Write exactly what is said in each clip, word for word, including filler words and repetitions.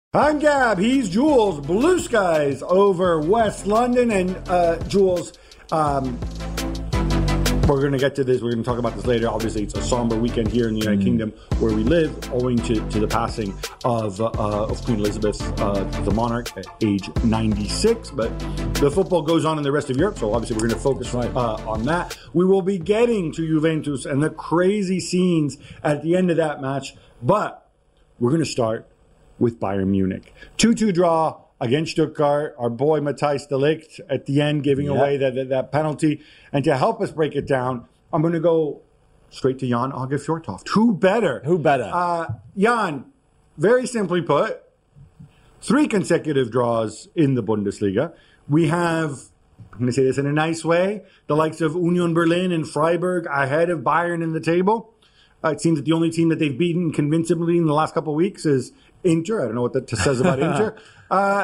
I'm Gab, he's Jules, blue skies over West London, and uh, Jules, um, we're going to get to this, we're going to talk about this later. Obviously, it's a somber weekend here in the United mm. Kingdom where we live, owing to, to the passing of, uh, of Queen Elizabeth, uh, the monarch, at age ninety-six, but the football goes on in the rest of Europe, so obviously we're going to focus right. uh, on that. We will be getting to Juventus and the crazy scenes at the end of that match, but we're going to start with Bayern Munich. two two draw against Stuttgart. Our boy Matthijs de Ligt at the end giving yep. away that, that, that penalty. And to help us break it down, I'm going to go straight to Jan Åge Fjørtoft. Who better? Who better? Uh, Jan, very simply put, three consecutive draws in the Bundesliga. We have, I'm going to say this in a nice way, the likes of Union Berlin and Freiburg ahead of Bayern in the table. Uh, it seems that the only team that they've beaten convincingly in the last couple of weeks is Inter. I don't know what that says about Inter. Uh,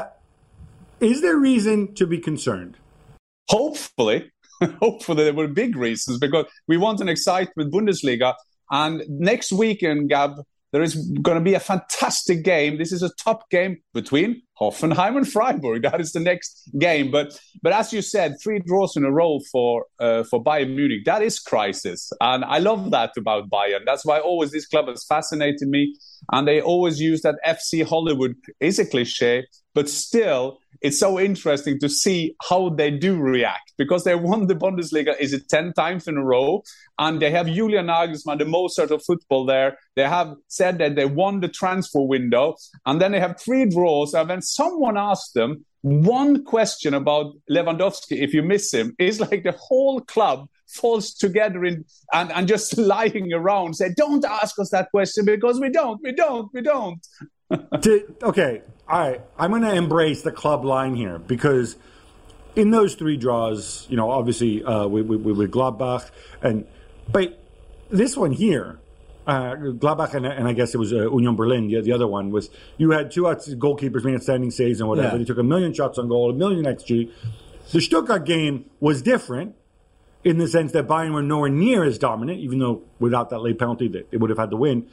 is there reason to be concerned? Hopefully. Hopefully there were big reasons, because we want an excitement Bundesliga. And next weekend, Gab, there is going to be a fantastic game. This is a top game between Hoffenheim and Freiburg. That is the next game. But but as you said, three draws in a row for uh, for Bayern Munich. That is crisis. And I love that about Bayern. That's why always this club has fascinated me. And they always use that F C Hollywood. Is a cliche, but still, it's so interesting to see how they do react, because they won the Bundesliga, is it ten times in a row? And they have Julian Nagelsmann, the Mozart of football there. They have said that they won the transfer window, and then they have three draws. And when someone asked them one question about Lewandowski, if you miss him, it's like the whole club falls together in, and, and just lying around, say, don't ask us that question, because we don't, we don't, we don't. Did, okay, all right. I'm going to embrace the club line here, because in those three draws, you know, obviously uh, with, with, with Gladbach, and but this one here, uh, Gladbach, and, and I guess it was uh, Union Berlin, the, the other one, was you had two goalkeepers making outstanding saves and whatever. Yeah. They took a million shots on goal, a million X G. The Stuttgart game was different in the sense that Bayern were nowhere near as dominant, even though without that late penalty, they, they would have had the win.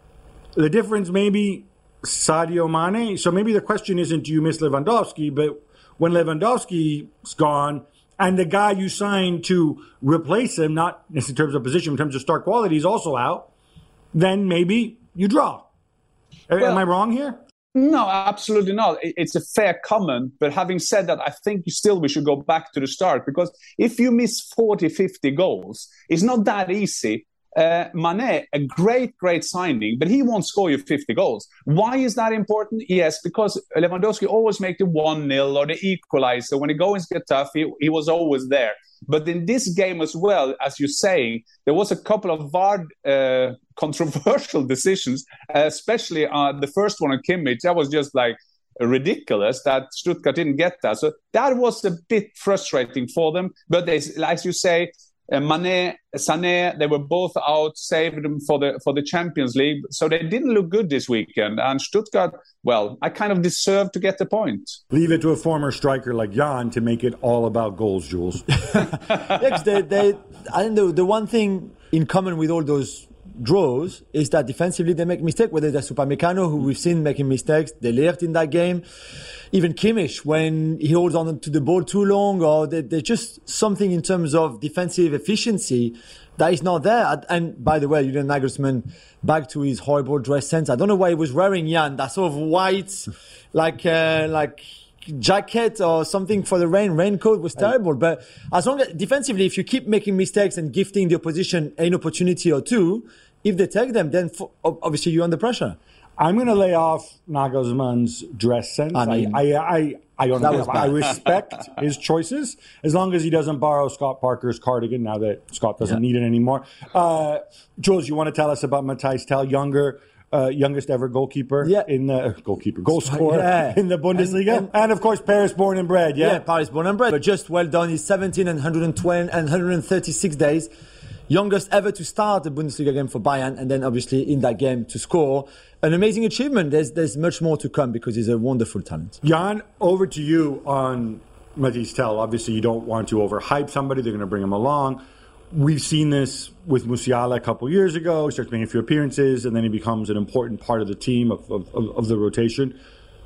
The difference maybe Sadio Mane. So maybe the question isn't, do you miss Lewandowski? But when Lewandowski's gone and the guy you signed to replace him, not in terms of position, in terms of star quality, is also out, then maybe you draw. Well, am I wrong here? No, absolutely not. It's a fair comment. But having said that, I think still we should go back to the start, because if you miss forty, fifty goals, it's not that easy. Uh, Mane, a great, great signing, but he won't score you fifty goals. Why is that important? Yes, because Lewandowski always make the one nil or the equalizer. When the goings get tough, he, he was always there. But in this game as well, as you're saying, there was a couple of V A R uh, controversial decisions, uh, especially uh, the first one on Kimmich. That was just like ridiculous that Stuttgart didn't get that. So that was a bit frustrating for them. But they, as you say, Uh, Mane, Sané, they were both out, saved them for the for the Champions League. So they didn't look good this weekend. And Stuttgart, well, I kind of deserve to get the point. Leave it to a former striker like Jan to make it all about goals, Jules. yeah, they, they, I think the, the one thing in common with all those draws is that defensively they make mistakes, whether that's Upamecano, who we've seen making mistakes, De Ligt in that game, even Kimmich when he holds on to the ball too long, or they, there's just something in terms of defensive efficiency that is not there. And by the way, Julian Nagelsmann, back to his horrible dress sense. I don't know why he was wearing, Jan, that sort of white, like uh, like jacket or something for the rain. Raincoat was terrible. But as long as defensively, if you keep making mistakes and gifting the opposition an opportunity or two, if they take them, then for, obviously you're under pressure. I'm going to lay off Nagelsmann's dress sense. I mean, I, I, I, I don't know. I respect his choices as long as he doesn't borrow Scott Parker's cardigan now that Scott doesn't yeah. need it anymore. Uh, Jules, you want to tell us about Matthijs Tel, younger, uh, youngest ever goalkeeper yeah. in the uh, goalkeeper goal scorer yeah. in the Bundesliga, and, and, and of course Paris born and bred. Yeah, yeah Paris born and bred. But just well done. He's seventeen and one hundred twenty and one hundred thirty-six days. Youngest ever to start a Bundesliga game for Bayern, and then obviously in that game to score. An amazing achievement. There's there's much more to come because he's a wonderful talent. Jan, over to you on Matthijs Tel. Obviously, you don't want to overhype somebody. They're going to bring him along. We've seen this with Musiala a couple years ago. He starts making a few appearances, and then he becomes an important part of the team, of, of, of the rotation.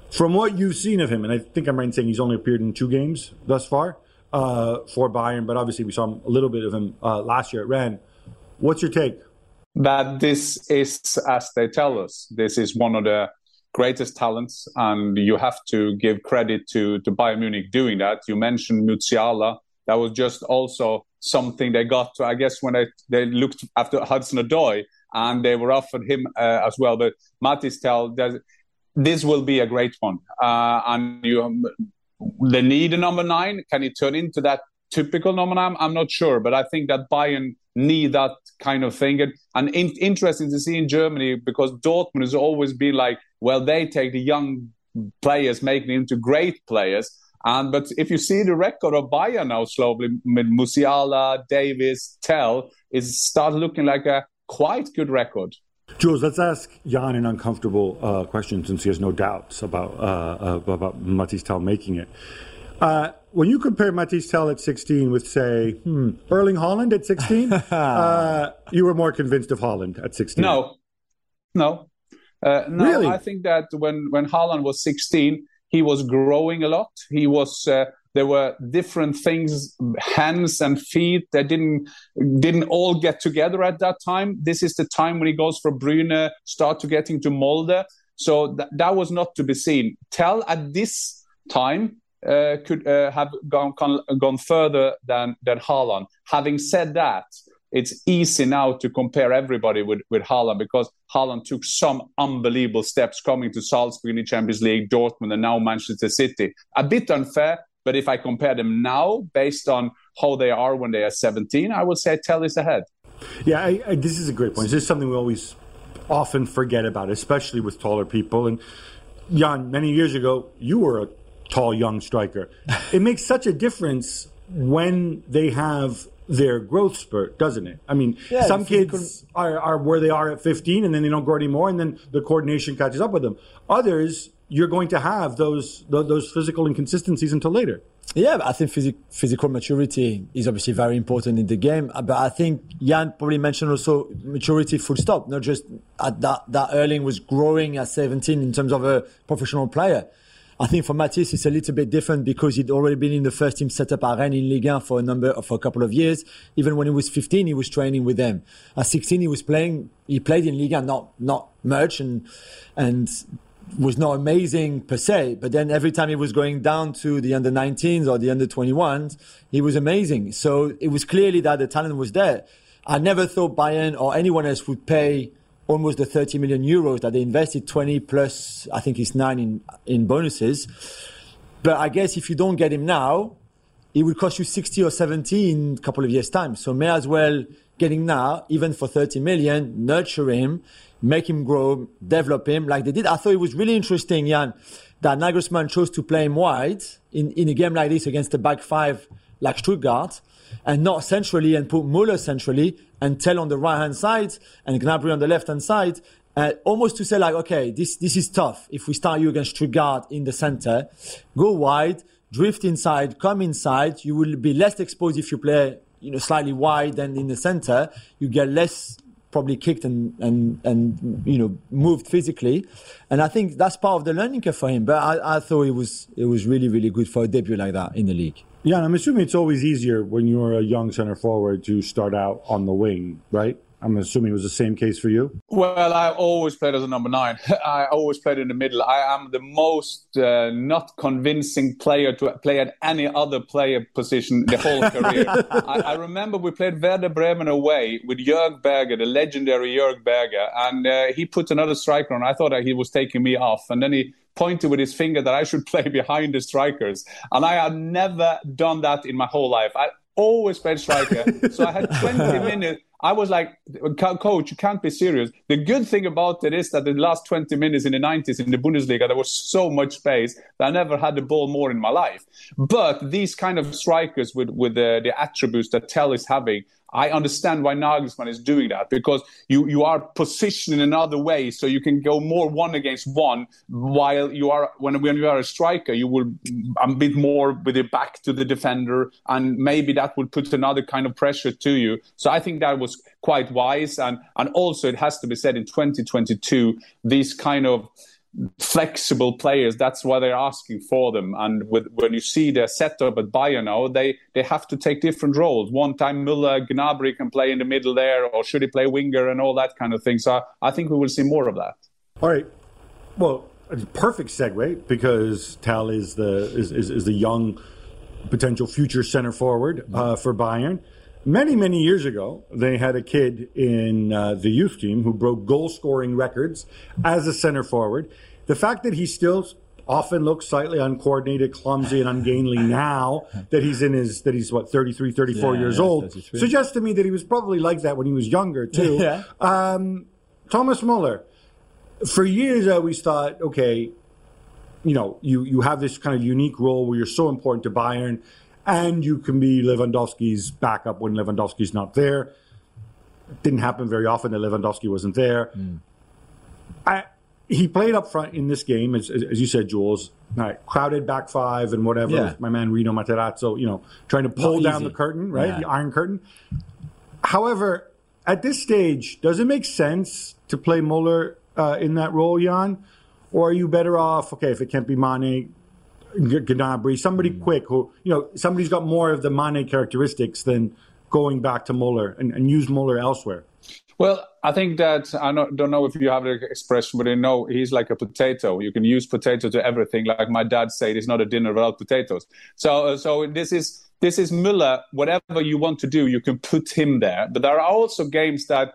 from what you've seen of him, and I think I'm right in saying he's only appeared in two games thus far uh, for Bayern, but obviously we saw a little bit of him uh, last year at Rennes. What's your take? That this is, as they tell us, this is one of the greatest talents, and you have to give credit to, to Bayern Munich doing that. You mentioned Musiala. That was just also something they got to, I guess, when they, they looked after Hudson-Odoi, and they were offered him uh, as well. But Mathys Tel, this will be a great one. Uh, and you, um, they need a number nine. Can he turn into that typical number nine? I'm not sure, but I think that Bayern need that kind of thing. And, and in, interesting to see in Germany, because Dortmund has always been like, well, they take the young players, making them into great players. And but if you see the record of Bayern now slowly, Musiala, Davis, Tel, is start looking like a quite good record. Jules, let's ask Jan an uncomfortable uh, question, since he has no doubts about uh, uh, about Mathys Tel making it. Uh, when you compare Mathys Tel at sixteen with, say, hmm, Erling Haaland at sixteen, uh, you were more convinced of Haaland at sixteen. No, no, uh, no. Really? I think that when when Haaland was sixteen, he was growing a lot. He was. Uh, there were different things, hands and feet, that didn't didn't all get together at that time. This is the time when he goes for Bruyne, start to getting to Molde. So th- that was not to be seen. Tel at this time uh, could uh, have gone, gone gone further than than Haaland. Having said that, it's easy now to compare everybody with, with Haaland, because Haaland took some unbelievable steps coming to Salzburg in the Champions League, Dortmund, and now Manchester City. A bit unfair, but if I compare them now based on how they are when they are seventeen, I would say Tel is ahead. Yeah, I, I, this is a great point. This is something we always often forget about, especially with taller people. And Jan, many years ago, you were a tall, young striker. It makes such a difference when they have their growth spurt, doesn't it? I mean, yeah, some kids are, are where they are at fifteen, and then they don't grow anymore, and then the coordination catches up with them. Others, you're going to have those those physical inconsistencies until later. Yeah, I think phys- physical maturity is obviously very important in the game. But I think Jan probably mentioned also maturity full stop, not just at that, that Erling was growing at seventeen in terms of a professional player. I think for Mathys, it's a little bit different because he'd already been in the first team setup at Rennes in Ligue one for a number, for a couple of years. Even when he was fifteen, he was training with them. At sixteen, he was playing, he played in Ligue one, not, not much, and, and was not amazing per se. But then every time he was going down to the under nineteens or the under twenty-ones, he was amazing. So it was clearly that the talent was there. I never thought Bayern or anyone else would pay almost the thirty million euros that they invested, twenty plus, I think it's nine in, in bonuses. But I guess if you don't get him now, it will cost you sixty or seventy in a couple of years' time. So may as well get him now, even for thirty million, nurture him, make him grow, develop him like they did. I thought it was really interesting, Jan, that Nagelsmann chose to play him wide in, in a game like this against the back five like Stuttgart, and not centrally, and put Müller centrally and Tel on the right-hand side and Gnabry on the left-hand side, uh, almost to say like, okay, this this is tough. If we start you against Stuttgart in the center, go wide, drift inside, come inside. You will be less exposed if you play, you know, slightly wide than in the center. You get less probably kicked and, and, and you know, moved physically. And I think that's part of the learning curve for him. But I, I thought it was it was really, really good for a debut like that in the league. Yeah, and I'm assuming it's always easier when you're a young center forward to start out on the wing, right? I'm assuming it was the same case for you? Well, I always played as a number nine. I always played in the middle. I am the most uh, not convincing player to play at any other player position the whole career. I, I remember we played Werder Bremen away with Jörg Berger, the legendary Jörg Berger, and uh, he put another striker on. I thought that he was taking me off, and then he pointed with his finger that I should play behind the strikers. And I had never done that in my whole life. I always played striker. So I had twenty minutes. I was like, coach, you can't be serious. The good thing about it is that the last twenty minutes in the nineties in the Bundesliga, there was so much space that I never had the ball more in my life. But these kind of strikers with, with the, the attributes that Tel is having, I understand why Nagelsmann is doing that, because you, you are positioned in another way, so you can go more one against one, while you are when when you are a striker, you will a bit more with your back to the defender, and maybe that will put another kind of pressure to you. So I think that was quite wise, and and also it has to be said in twenty twenty-two, these kind of flexible players. That's why they're asking for them. And with, when you see their setup at Bayern now, they, they have to take different roles. One time Müller, Gnabry can play in the middle there, or should he play winger and all that kind of thing. So I, I think we will see more of that. All right. Well, it's a perfect segue, because Tal is the is, is, is the young potential future center forward uh, for Bayern. Many, many years ago, they had a kid in uh, the youth team who broke goal-scoring records as a center forward. The fact that he still often looks slightly uncoordinated, clumsy, and ungainly now that he's in his that he's what thirty-three, thirty-four yeah, years yeah, old suggests to me that he was probably like that when he was younger too. yeah. um, Thomas Müller. For years, I always thought, okay, you know, you, you have this kind of unique role where you're so important to Bayern, and you can be Lewandowski's backup when Lewandowski's not there. It didn't happen very often that Lewandowski wasn't there. Mm. I, he played up front in this game, as, as you said, Jules. Right, crowded back five and whatever. Yeah. My man Rino Materazzo, you know, trying to pull down the curtain, right? Yeah. The Iron Curtain. However, at this stage, does it make sense to play Müller uh, in that role, Jan? Or are you better off, okay, if it can't be Mane, Gnabry, somebody mm. quick who, you know, somebody's got more of the Mane characteristics than going back to Müller and, and use Müller elsewhere? Well, I think that, I don't, don't know if you have the expression, but I know he's like a potato. You can use potato to everything. Like my dad said, it's not a dinner without potatoes. So so this is this is Müller. Whatever you want to do, you can put him there. But there are also games that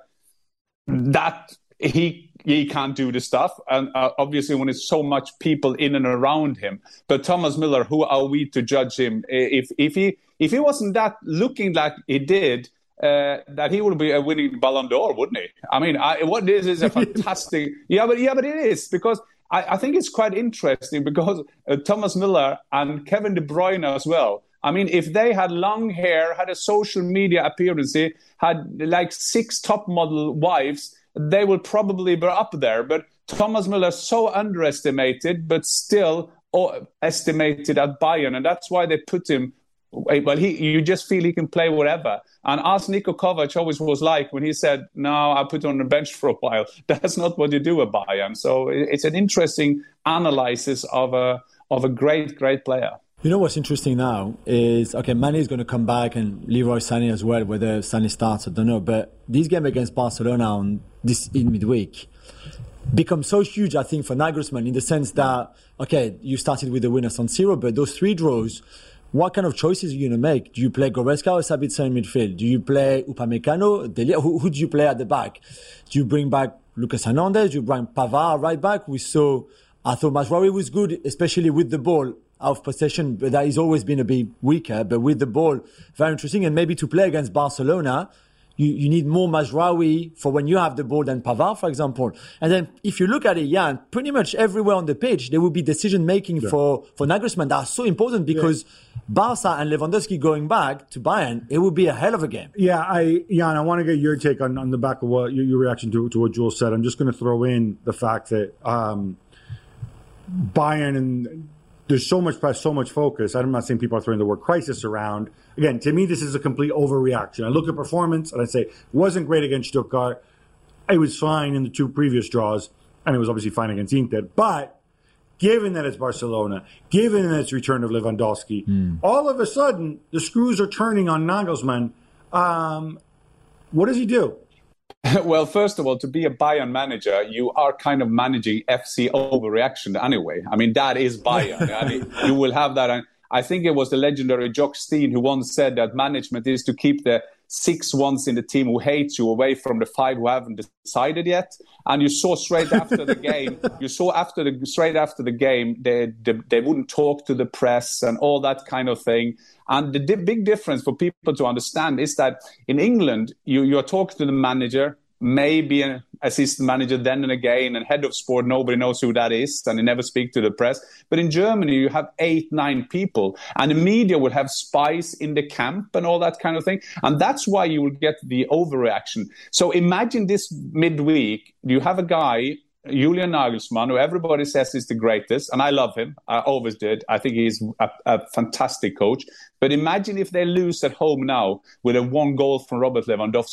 that he he can't do the stuff. And uh, obviously when it's so much people in and around him. But Thomas Müller, who are we to judge him? If, if, he, if he wasn't that looking like he did, Uh, that he would be a winning Ballon d'Or, wouldn't he? I mean, I, what this is a fantastic... yeah, but yeah, but it is, because I, I think it's quite interesting, because uh, Thomas Müller and Kevin De Bruyne as well. I mean, if they had long hair, had a social media appearance, had like six top model wives, they would probably be up there. But Thomas Müller is so underestimated, but still estimated at Bayern, and that's why they put him... Well, he, you just feel he can play whatever. And as Niko Kovac always was like when he said, no, I put on the bench for a while. That's not what you do at Bayern. So it's an interesting analysis of a of a great, great player. You know what's interesting now is, okay, Mane is going to come back and Leroy Sané as well, whether Sané starts, I don't know. But this game against Barcelona on this in midweek becomes so huge, I think, for Nagelsmann, in the sense that, okay, you started with the winner San Siro, but those three draws, what kind of choices are you going to make? Do you play Goretzka or Sabitzer in midfield? Do you play Upamecano? Delia? Who, who do you play at the back? Do you bring back Lucas Hernandez? Do you bring Pavard right back? We saw, I thought Mazraoui was good, especially with the ball out of possession, but that has always been a bit weaker. But with the ball, very interesting. And maybe to play against Barcelona, you, you need more Mazraoui for when you have the ball than Pavard, for example. And then if you look at it, Jan, pretty much everywhere on the pitch, there will be decision-making yeah. for, for Nagelsmann that are so important, because yeah. Barca and Lewandowski going back to Bayern, it would be a hell of a game. Yeah, I, Jan, I want to get your take on, on the back of what your, your reaction to, to what Jules said. I'm just going to throw in the fact that um, Bayern, and there's so much press, so much focus. I'm not saying people are throwing the word crisis around. Again, to me, this is a complete overreaction. I look at performance and I say, it wasn't great against Stuttgart. It was fine in the two previous draws, and it was obviously fine against Inter. But given that it's Barcelona, given that it's return of Lewandowski, mm. all of a sudden, the screws are turning on Nagelsmann. Um, what does he do? Well, first of all, to be a Bayern manager, you are kind of managing F C overreaction anyway. I mean, that is Bayern. I mean, you will have that. And I think it was the legendary Jock Stein who once said that management is to keep the six ones in the team who hate you away from the five who haven't decided yet. And you saw straight after the game, you saw after the straight after the game, they, they they wouldn't talk to the press and all that kind of thing. And the di- big difference for people to understand is that in England, you you're talking to the manager, maybe an assistant manager then and again, and head of sport, nobody knows who that is, and they never speak to the press. But in Germany, you have eight, nine people, and the media will have spies in the camp and all that kind of thing. And that's why you will get the overreaction. So imagine this midweek, you have a guy, Julian Nagelsmann, who everybody says is the greatest, and I love him. I always did. I think he's a, a fantastic coach. But imagine if they lose at home now with a one goal from Robert Lewandowski.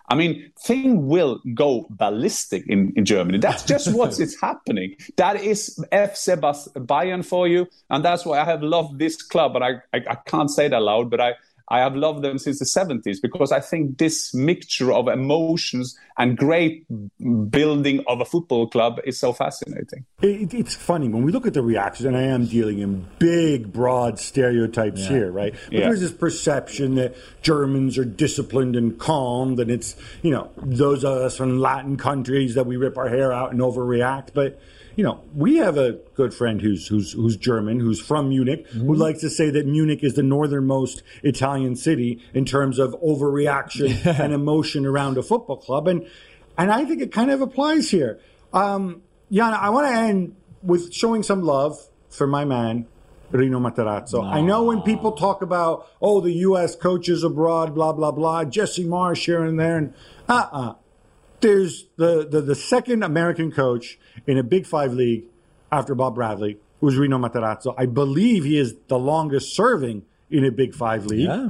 I mean, thing will go ballistic in, in Germany. That's just what is happening. That is F C Bayern for you. And that's why I have loved this club. But I, I, I can't say that loud, but I, I have loved them since the seventies, because I think this mixture of emotions and great building of a football club is so fascinating. It, it's funny when we look at the reactions, and I am dealing in big, broad stereotypes yeah. here, right? But yeah. there's this perception that Germans are disciplined and calm, and it's, you know, those of us from Latin countries that we rip our hair out and overreact. But you know, we have a good friend who's who's who's German, who's from Munich, mm-hmm. who likes to say that Munich is the northernmost Italian city in terms of overreaction and emotion around a football club, and and I think it kind of applies here. Um, Jan, I want to end with showing some love for my man, Rino Matarazzo. No. I know when people talk about, oh, the U S coaches abroad, blah blah blah, Jesse Marsh here and there, and uh-uh. There's the, the, the second American coach in a Big Five league after Bob Bradley, who's Rino Matarazzo. I believe he is the longest serving in a Big Five league. Yeah.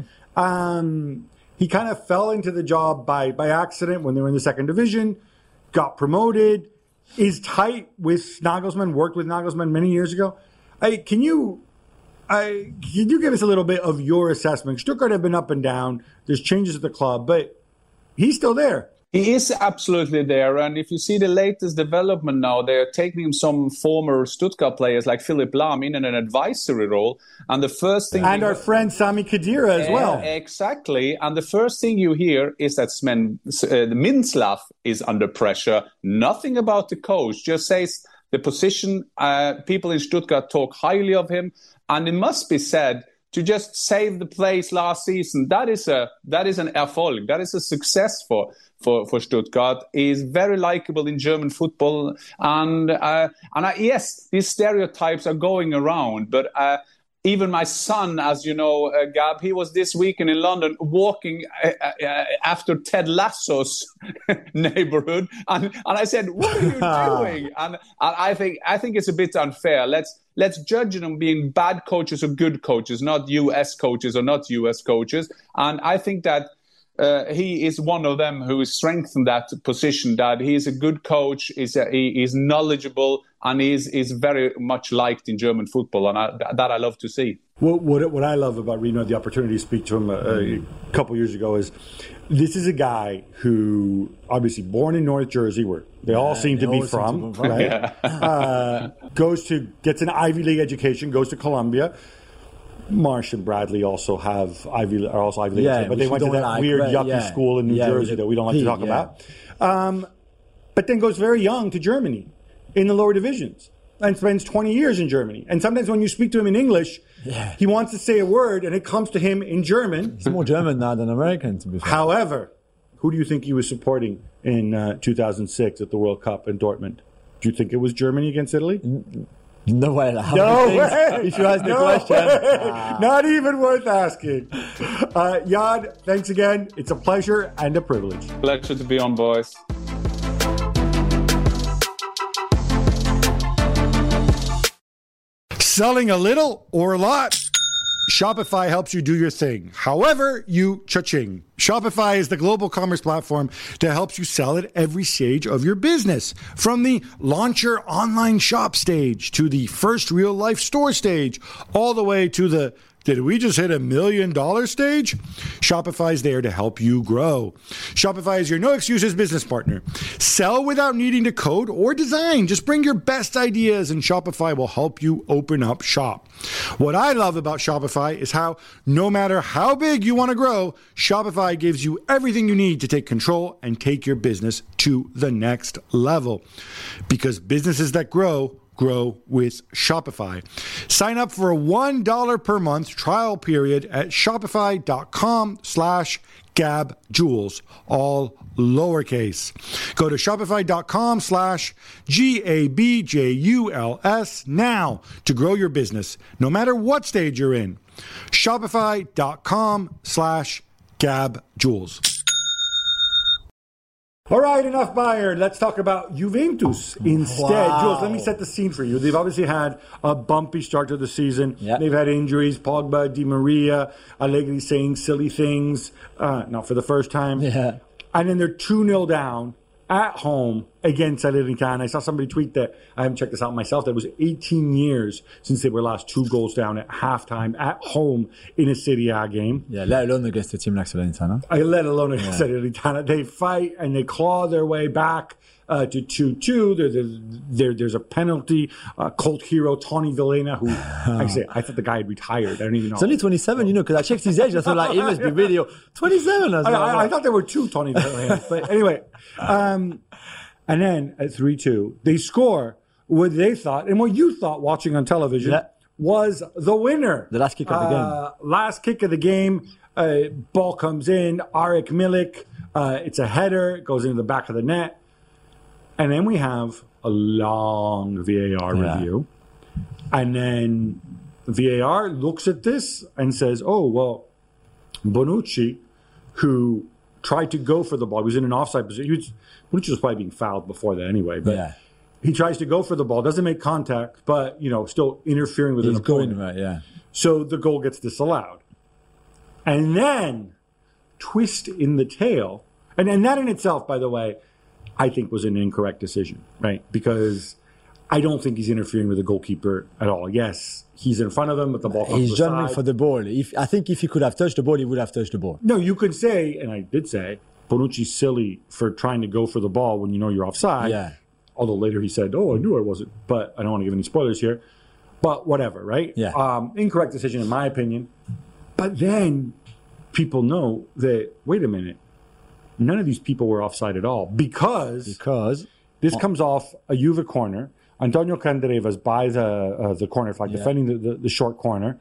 Um, he kind of fell into the job by, by accident when they were in the second division, got promoted, is tight with Nagelsmann, worked with Nagelsmann many years ago. I, can you I, can you give us a little bit of your assessment? Stuttgart have been up and down. There's changes at the club, but he's still there. He is absolutely there. And if you see the latest development now, they're taking some former Stuttgart players like Philipp Lahm in an advisory role. And the first thing... And our friend Sami Khedira as well. Uh, exactly. And the first thing you hear is that Sven uh, Mintzlaff is under pressure. Nothing about the coach. Just says the position. Uh, people in Stuttgart talk highly of him. And it must be said, to just save the place last season, that is a that is an Erfolg. That is a success for for, for Stuttgart. He is very likable in German football, and uh, and I, yes, these stereotypes are going around. But uh, even my son, as you know, uh, Gab, he was this weekend in London walking uh, uh, after Ted Lasso's neighborhood, and and I said, "What are you doing?" and, and I think I think it's a bit unfair. Let's. Let's judge them being bad coaches or good coaches, not U S coaches or not U S coaches. And I think that uh, he is one of them who has strengthened that position, that he is a good coach, is he is knowledgeable, and he is, is very much liked in German football. And I, that I love to see. What, what, what I love about Rino, the opportunity to speak to him a, a couple years ago, is this is a guy who, obviously born in North Jersey, where they yeah, all seem to be from, to right? Yeah. uh, goes to, gets an Ivy League education, goes to Columbia. Marsh and Bradley also have Ivy, are also Ivy League, yeah, but they went to that like, weird, right, yucky yeah. school in New yeah, Jersey that we don't like to talk yeah. about. Um, but then goes very young to Germany in the lower divisions and spends twenty years in Germany. And sometimes when you speak to him in English, yeah. he wants to say a word and it comes to him in German. He's more German now than American, to be fair. However, who do you think he was supporting in uh, two thousand six at the World Cup in Dortmund? Do you think it was Germany against Italy? No way. No way. If you ask the no question. Ah. Not even worth asking. Uh, Jan, thanks again. It's a pleasure and a privilege. Pleasure to be on, boys. Selling a little or a lot? Shopify helps you do your thing, however you cha-ching. Shopify is the global commerce platform that helps you sell at every stage of your business. From the launch your online shop stage to the first real life store stage, all the way to the did we just hit a million dollar stage? Shopify is there to help you grow. Shopify is your no excuses business partner. Sell without needing to code or design. Just bring your best ideas and Shopify will help you open up shop. What I love about Shopify is how no matter how big you want to grow, Shopify gives you everything you need to take control and take your business to the next level. Because businesses that grow, grow with Shopify. Sign up for a one dollar per month trial period at shopify.com slash gabjules, all lowercase. Go to shopify.com slash G-A-B-J-U-L-S now to grow your business, no matter what stage you're in. Shopify.com slash gabjules. All right, enough Bayern. Let's talk about Juventus instead. Wow. Jules, let me set the scene for you. They've obviously had a bumpy start to the season. Yep. They've had injuries. Pogba, Di Maria, Allegri saying silly things. Uh, not for the first time. Yeah. and then they're two nil down at home against Salernitana. I saw somebody tweet that, I haven't checked this out myself, that it was eighteen years since they were last two goals down at halftime at home in a Serie A game. Yeah, let alone against a team like Salernitana. I let alone against yeah. Salernitana. They fight and they claw their way back uh, to two two. There, there, there, there's a penalty. Uh, cult hero Tony Villena, who, actually, I thought the guy had retired. I don't even know. He's only twenty-seven, you know, because I checked his age. I thought, like, he must be really old. twenty-seven. I, I, I, I thought there were two Tony Villenas. But anyway, um, and then at three two, they score what they thought, and what you thought watching on television, yeah. was the winner. The last kick of the game. Uh, last kick of the game. Uh, ball comes in. Arik Milik. Uh, it's a header. It goes into the back of the net. And then we have a long V A R yeah. review. And then V A R looks at this and says, oh, well, Bonucci, who tried to go for the ball, he was in an offside position. He was, Bonucci was probably being fouled before that anyway. But yeah. he tries to go for the ball, doesn't make contact, but, you know, still interfering with He's an opponent. Going right, yeah. So the goal gets disallowed. And then, twist in the tail, and, and that in itself, by the way, I think was an incorrect decision, right? Because I don't think he's interfering with the goalkeeper at all. Yes, he's in front of him, but the ball comes He's to the jumping side. for the ball. If I think if he could have touched the ball, he would have touched the ball. No, you could say, and I did say, Bonucci's silly for trying to go for the ball when you know you're offside. Yeah. Although later he said, oh, I knew I wasn't. But I don't want to give any spoilers here. But whatever, right? Yeah. Um, incorrect decision in my opinion. But then people know that, wait a minute, none of these people were offside at all because, because this comes off a Juve corner. Antonio Candreva's by the uh, the corner flag, yeah. defending the, the, the short corner.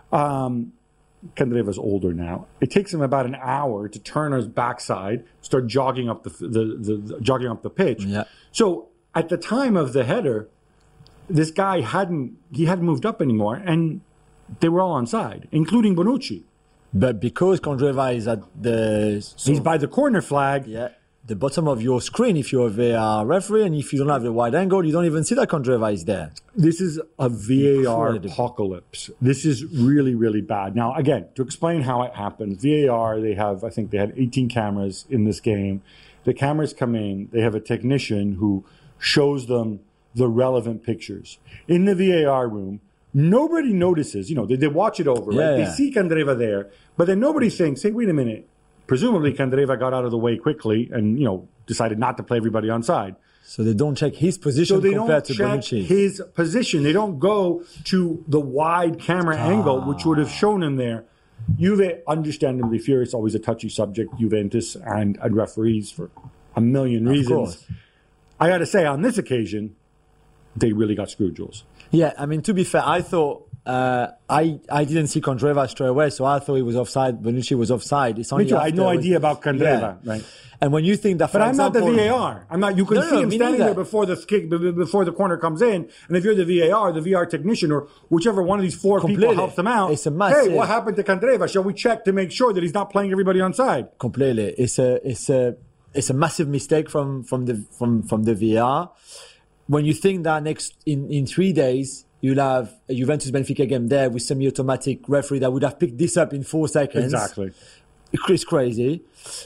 Um, Candreva's older now. It takes him about an hour to turn his backside, start jogging up the the, the, the jogging up the pitch. Yeah. So at the time of the header, this guy hadn't he hadn't moved up anymore, and they were all onside, including Bonucci. But because Candreva is at the so he's by the corner flag. Yeah. The bottom of your screen if you're a V A R referee, and if you don't have the wide angle, you don't even see that Candreva is there. This is a V A R Incredible. apocalypse. This is really, really bad. Now, again, to explain how it happened, V A R, they have, I think they had eighteen cameras in this game. The cameras come in, they have a technician who shows them the relevant pictures. In the V A R room, nobody notices, you know, they, they watch it over, yeah, right? Yeah. They see Candreva there, but then nobody thinks, hey, wait a minute. Presumably, Candreva got out of the way quickly and, you know, decided not to play everybody on side. So they don't check his position so they compared don't to check Bonucci. his position. They don't go to the wide camera ah. angle, which would have shown him there. Juve, understandably furious, always a touchy subject, Juventus and, and referees for a million reasons. Of course. I got to say, on this occasion, they really got screwed, Jules. Yeah, I mean, to be fair, I thought uh, I I didn't see Candreva straight away, so I thought he was offside. Bonucci was offside. It's only Me too. I had no was, idea about Candreva, yeah. right? And when you think that, for but I'm example, not the V A R. I'm not. You can no, no, see no, him standing neither. there before the kick, before the corner comes in. And if you're the V A R, the V R technician, or whichever one of these four Completely. people helps them out, It's a massive- hey, what happened to Candreva? Shall we check to make sure that he's not playing everybody on side? Completely, it's a it's a it's a massive mistake from from the from from the V A R. When you think that next in in three days. You'll have a Juventus Benfica game there with semi-automatic referee that would have picked this up in four seconds. Exactly. It's crazy.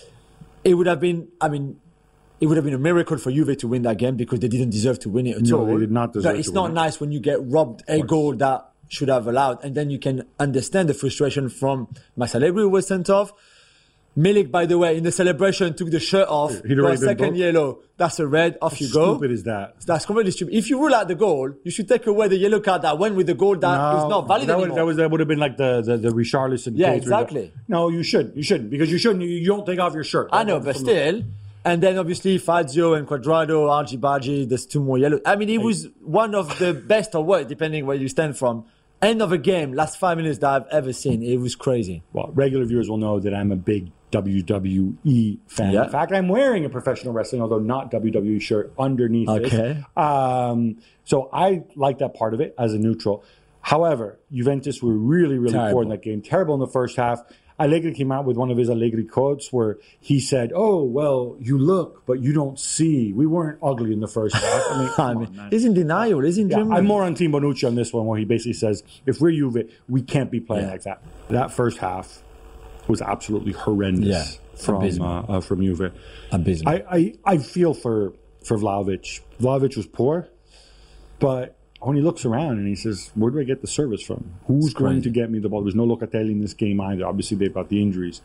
It would have been, I mean, it would have been a miracle for Juve to win that game because they didn't deserve to win it at no, all. they did not deserve but it's to not win it. nice when you get robbed a goal that should have allowed. And then you can understand the frustration from Max Allegri, who was sent off. Milik, by the way, in the celebration, took the shirt off. He'd got a already been second booked. yellow. That's a red. Off How you go. stupid is that? That's completely stupid. If you rule out the goal, you should take away the yellow card that went with the goal that No, is not valid that would, anymore. that was that would have been like the the, the Richarlison Yeah, case. where exactly. the- no, you shouldn't. You shouldn't because you shouldn't. You, you don't take off your shirt. I know, That- but from- still. And then obviously Fazio and Quadrado, Archie Bargi, there's two more yellow. I mean, it was one of the best or worst, depending where you stand from. End of a game, last five minutes that I've ever seen. It was crazy. Well, regular viewers will know that I'm a big W W E fan. Yeah. In fact, I'm wearing a professional wrestling, although not W W E shirt underneath Okay. this. Um, so I like that part of it as a neutral. However, Juventus were really, really Terrible. poor in that game. Terrible in the first half. Allegri came out with one of his Allegri quotes where he said, oh, well, you look, but you don't see. We weren't ugly in the first half. I mean, I come mean, on, man. he's in denial. He's in Yeah, dreaming. I'm more on Team Bonucci on this one, where he basically says, if we're Juve, we can't be playing Yeah. like that. That first half was absolutely horrendous Yeah. from uh, uh, from Juve. Abysmal. I, I, I feel for for Vlahovic. Vlahovic was poor, but when he looks around and he says, "Where do I get the service from? Who's It's going crazy. to get me the ball?" There's no Locatelli in this game either. Obviously, they've got the injuries.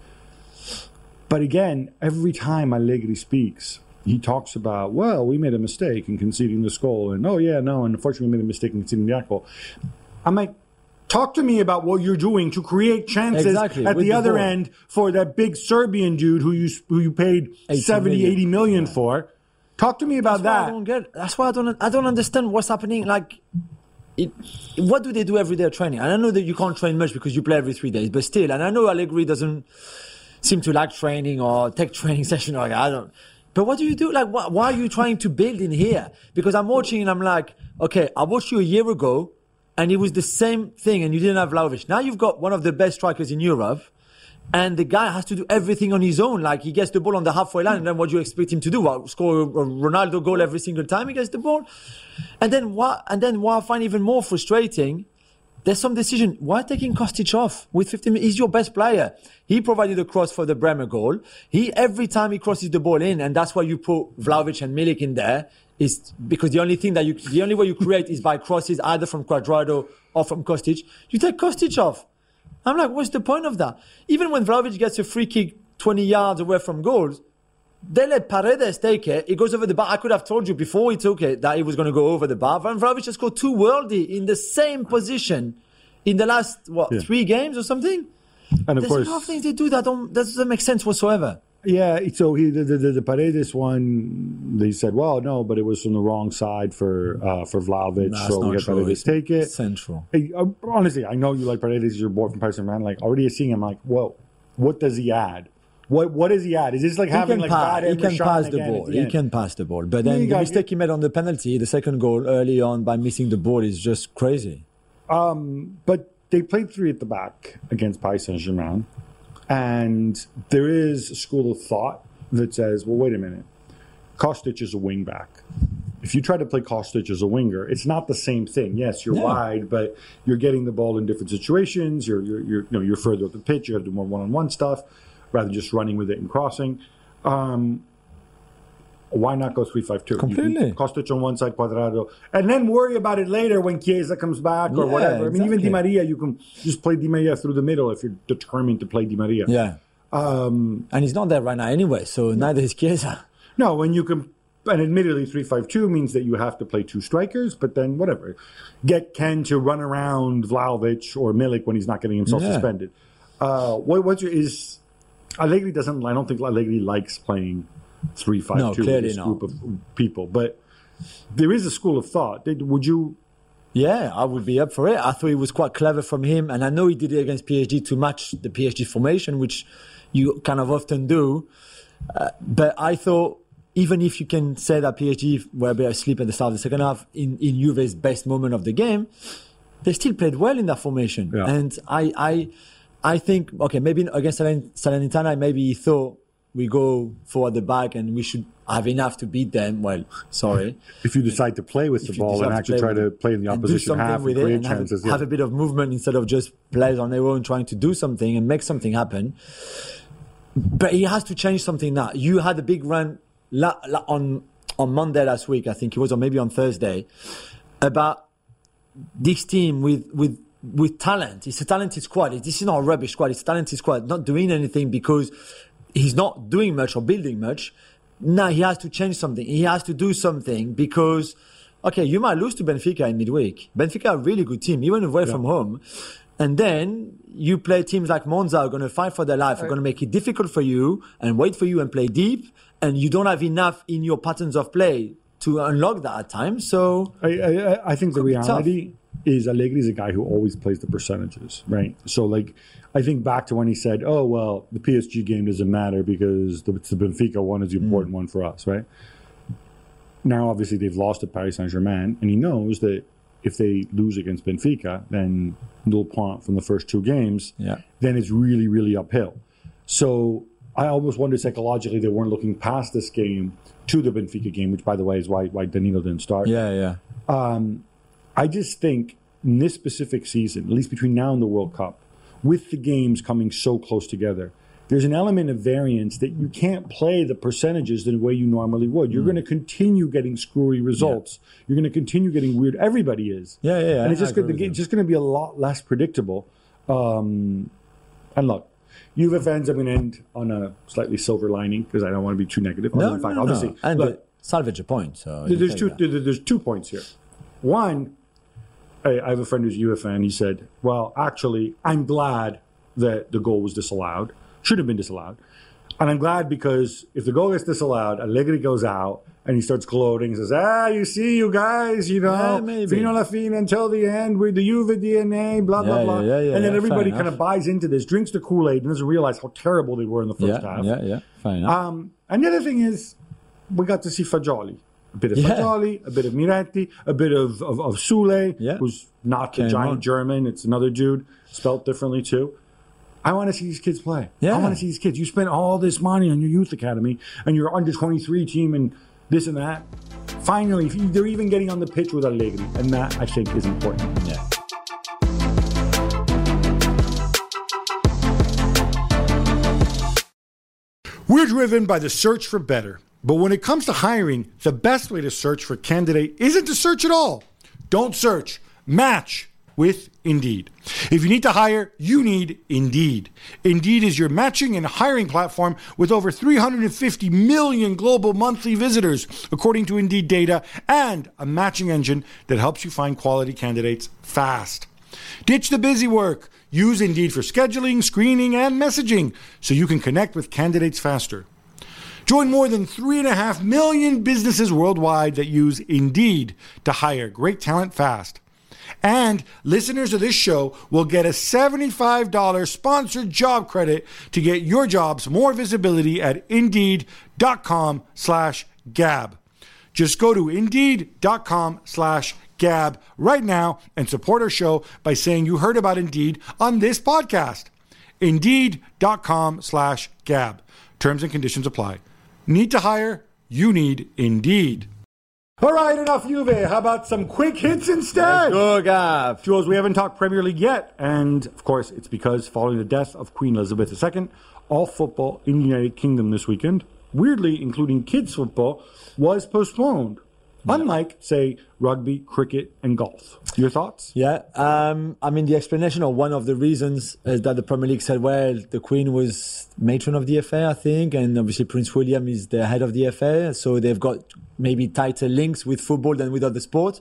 But again, every time Allegri speaks, he talks about, well, we made a mistake in conceding this goal. And, oh, yeah, no, and unfortunately we made a mistake in conceding that goal. I'm like, talk to me about what you're doing to create chances Exactly, at with the the other ball. end for that big Serbian dude who you who you paid eighty seventy, million. eighty million for. Talk to me about That's why I that. don't get. That's why I don't. I don't understand what's happening. Like, it, what do they do every day at training? And I know that you can't train much because you play every three days, but still. And I know Allegri doesn't seem to like training or take training session. Like I don't. But what do you do? Like, why, why are you trying to build in here? Because I'm watching and I'm like, okay, I watched you a year ago, and it was the same thing, and you didn't have Vlahovic. Now you've got one of the best strikers in Europe. And the guy has to do everything on his own. Like, he gets the ball on the halfway line, and then what do you expect him to do? What, score a Ronaldo goal every single time he gets the ball? And then what, and then what I find even more frustrating, there's some decision. Why taking Kostic off with fifty minutes? He's your best player. He provided a cross for the Bremer goal. He, every time he crosses the ball in, and that's why you put Vlahovic and Milik in there, is because the only thing that you, the only way you create is by crosses either from Cuadrado or from Kostic. You take Kostic off. I'm like, what's the point of that? Even when Vlahovic gets a free kick twenty yards away from goals, they let Paredes take it. It goes over the bar. I could have told you before he took it that he was going to go over the bar. And Vlahovic has scored two worldies in the same position in the last, what, Yeah. three games or something? And of There's course, a lot of things they do that don't, that doesn't make sense whatsoever. yeah, so he the, the, the Paredes one, they said, well, no, but it was from the wrong side for uh, for Vlahovic, No, it's so we not had true. Paredes take it. It's central. Hey, uh, honestly, I know you like Paredes, you're bored from Paris Saint-Germain. Like, already seeing him, like, whoa, what does he add? What What does he add? Is this like He having can, like pass, bad he Emre can Can pass the again at ball. the He end? can pass the ball. But Yeah, then you the got- mistake he made on the penalty, the second goal early on by missing the ball is just crazy. But they played three at the back against Paris Saint-Germain. And there is a school of thought that says, well, wait a minute. Kostic is a wing back. If you try to play Kostic as a winger, it's not the same thing. Yes, you're Yeah. wide, but you're getting the ball in different situations. You're, you're, you're, you know, you're further up the pitch. You got to do more one-on-one stuff rather than just running with it and crossing. Um, why not go three five two? Completely. Kostic on one side, Cuadrado. And then worry about it later when Chiesa comes back or Yeah, whatever. I mean, even Di exactly. Maria, you can just play Di Maria through the middle if you're determined to play Di Maria. Yeah. Um, And he's not there right now anyway, so neither is Chiesa. no, and you can, and admittedly, three five two means that you have to play two strikers, but then whatever. Get Ken to run around Vlahovic or Milik when he's not getting himself Yeah. suspended. Uh, what, what's your, is, Allegri doesn't, I don't think Allegri likes playing three five two No, with clearly this not. group of people, but there is a school of thought. Did- Would you, Yeah, I would be up for it. I thought it was quite clever from him, and I know he did it against P S G to match the P S G formation, which you kind of often do. Uh, but I thought, even if you can say that P S G were a bit asleep at the start of the second half, in, in Juve's best moment of the game, they still played well in that formation. Yeah. And I, I, I think, okay, maybe against Salern- Salernitana, maybe he thought we go forward the back and we should have enough to beat them. Well, sorry. if you decide to play with the If you ball decide and to actually play try with to it play in the and do opposition something half and with it create and have, chances, a, yeah. have a bit of movement instead of just players on their own trying to do something and make something happen. But he has to change something now. You had a big run la, la, on on Monday last week, I think it was, or maybe on Thursday, about this team with with with talent. It's a talented squad. This is not a rubbish squad. It's a talented squad. Not doing anything because he's not doing much or building much. Now he has to change something. He has to do something because, okay, you might lose to Benfica in midweek. Benfica are a really good team, even away Yeah. from home. And then you play teams like Monza are going to fight for their life, are going to make it difficult for you and wait for you and play deep. And you don't have enough in your patterns of play to unlock that at times. So I, I, I think the Could be tough. reality is Allegri is a guy who always plays the percentages, right? So, like, I think back to when he said, "Oh well, the P S G game doesn't matter because the, the Benfica one is the important one for us," right? Now, obviously, they've lost to Paris Saint Germain, and he knows that if they lose against Benfica, then nil point from the first two games, Yeah. then it's really, really uphill. So I almost wonder psychologically they weren't looking past this game to the Benfica game, which, by the way, is why why Danilo didn't start. yeah, yeah. I just think in this specific season, at least between now and the World Cup, with the games coming so close together, there's an element of variance that you can't play the percentages the way you normally would. You're mm. going to continue getting screwy results. Yeah. You're going to continue getting weird. Everybody is. Yeah, yeah, yeah. And it's just, good, it's just going to be a lot less predictable. Um, and look, Juve fans, I'm going to end on a slightly silver lining because I don't want to be too negative. No, in fact, no, obviously, no. And look, salvage a point. So there's two. That. There's two points here. One, I, I have a friend who's a Juve fan. He said, "Well, actually, I'm glad that the goal was disallowed. Should have been disallowed, and I'm glad because if the goal gets disallowed, Allegri goes out and he starts gloating. He says, ah, you see, you guys, you know, yeah, fino alla fine until the end with the Juve D N A, blah, blah, yeah, blah. Yeah, yeah, and then yeah, everybody kind of buys into this, drinks the Kool-Aid, and doesn't realize how terrible they were in the first yeah, half. Yeah, yeah, fine enough. Um, and the other thing is, we got to see Fagioli. A bit of yeah. Fagioli, a bit of Miretti, a bit of, of, of Sule, yeah. who's not the Came giant on. German. It's another dude, spelt differently too. I want to see these kids play. Yeah. I want to see these kids. You spent all this money on your youth academy and your under twenty-three team and this and that. Finally, they're even getting on the pitch with Allegri, and that, I think, is important. Yeah. We're driven by the search for better. But when it comes to hiring, the best way to search for a candidate isn't to search at all. Don't search. Match with Indeed. If you need to hire, you need Indeed. Indeed is your matching and hiring platform with over three hundred fifty million global monthly visitors, according to Indeed data, and a matching engine that helps you find quality candidates fast. Ditch the busy work. Use Indeed for scheduling, screening, and messaging so you can connect with candidates faster. Join more than three and a half million businesses worldwide that use Indeed to hire great talent fast. And listeners of this show will get a seventy-five dollars sponsored job credit to get your jobs more visibility at Indeed.com slash Gab. Just go to Indeed.com slash Gab right now and support our show by saying you heard about Indeed on this podcast. Indeed.com slash Gab. Terms and conditions apply. Need to hire? You need Indeed. All right, enough Juve. How about some quick hits instead? Let's go, Gav. Jules, we haven't talked Premier League yet. And, of course, it's because following the death of Queen Elizabeth the Second, all football in the United Kingdom this weekend, weirdly including kids football, was postponed. Yeah. Unlike, say, rugby, cricket, and golf. Your thoughts? Yeah. Um, I mean, the explanation or one of the reasons is that the Premier League said, well, the Queen was matron of the F A, I think, and obviously Prince William is the head of the F A, so they've got maybe tighter links with football than with other sports.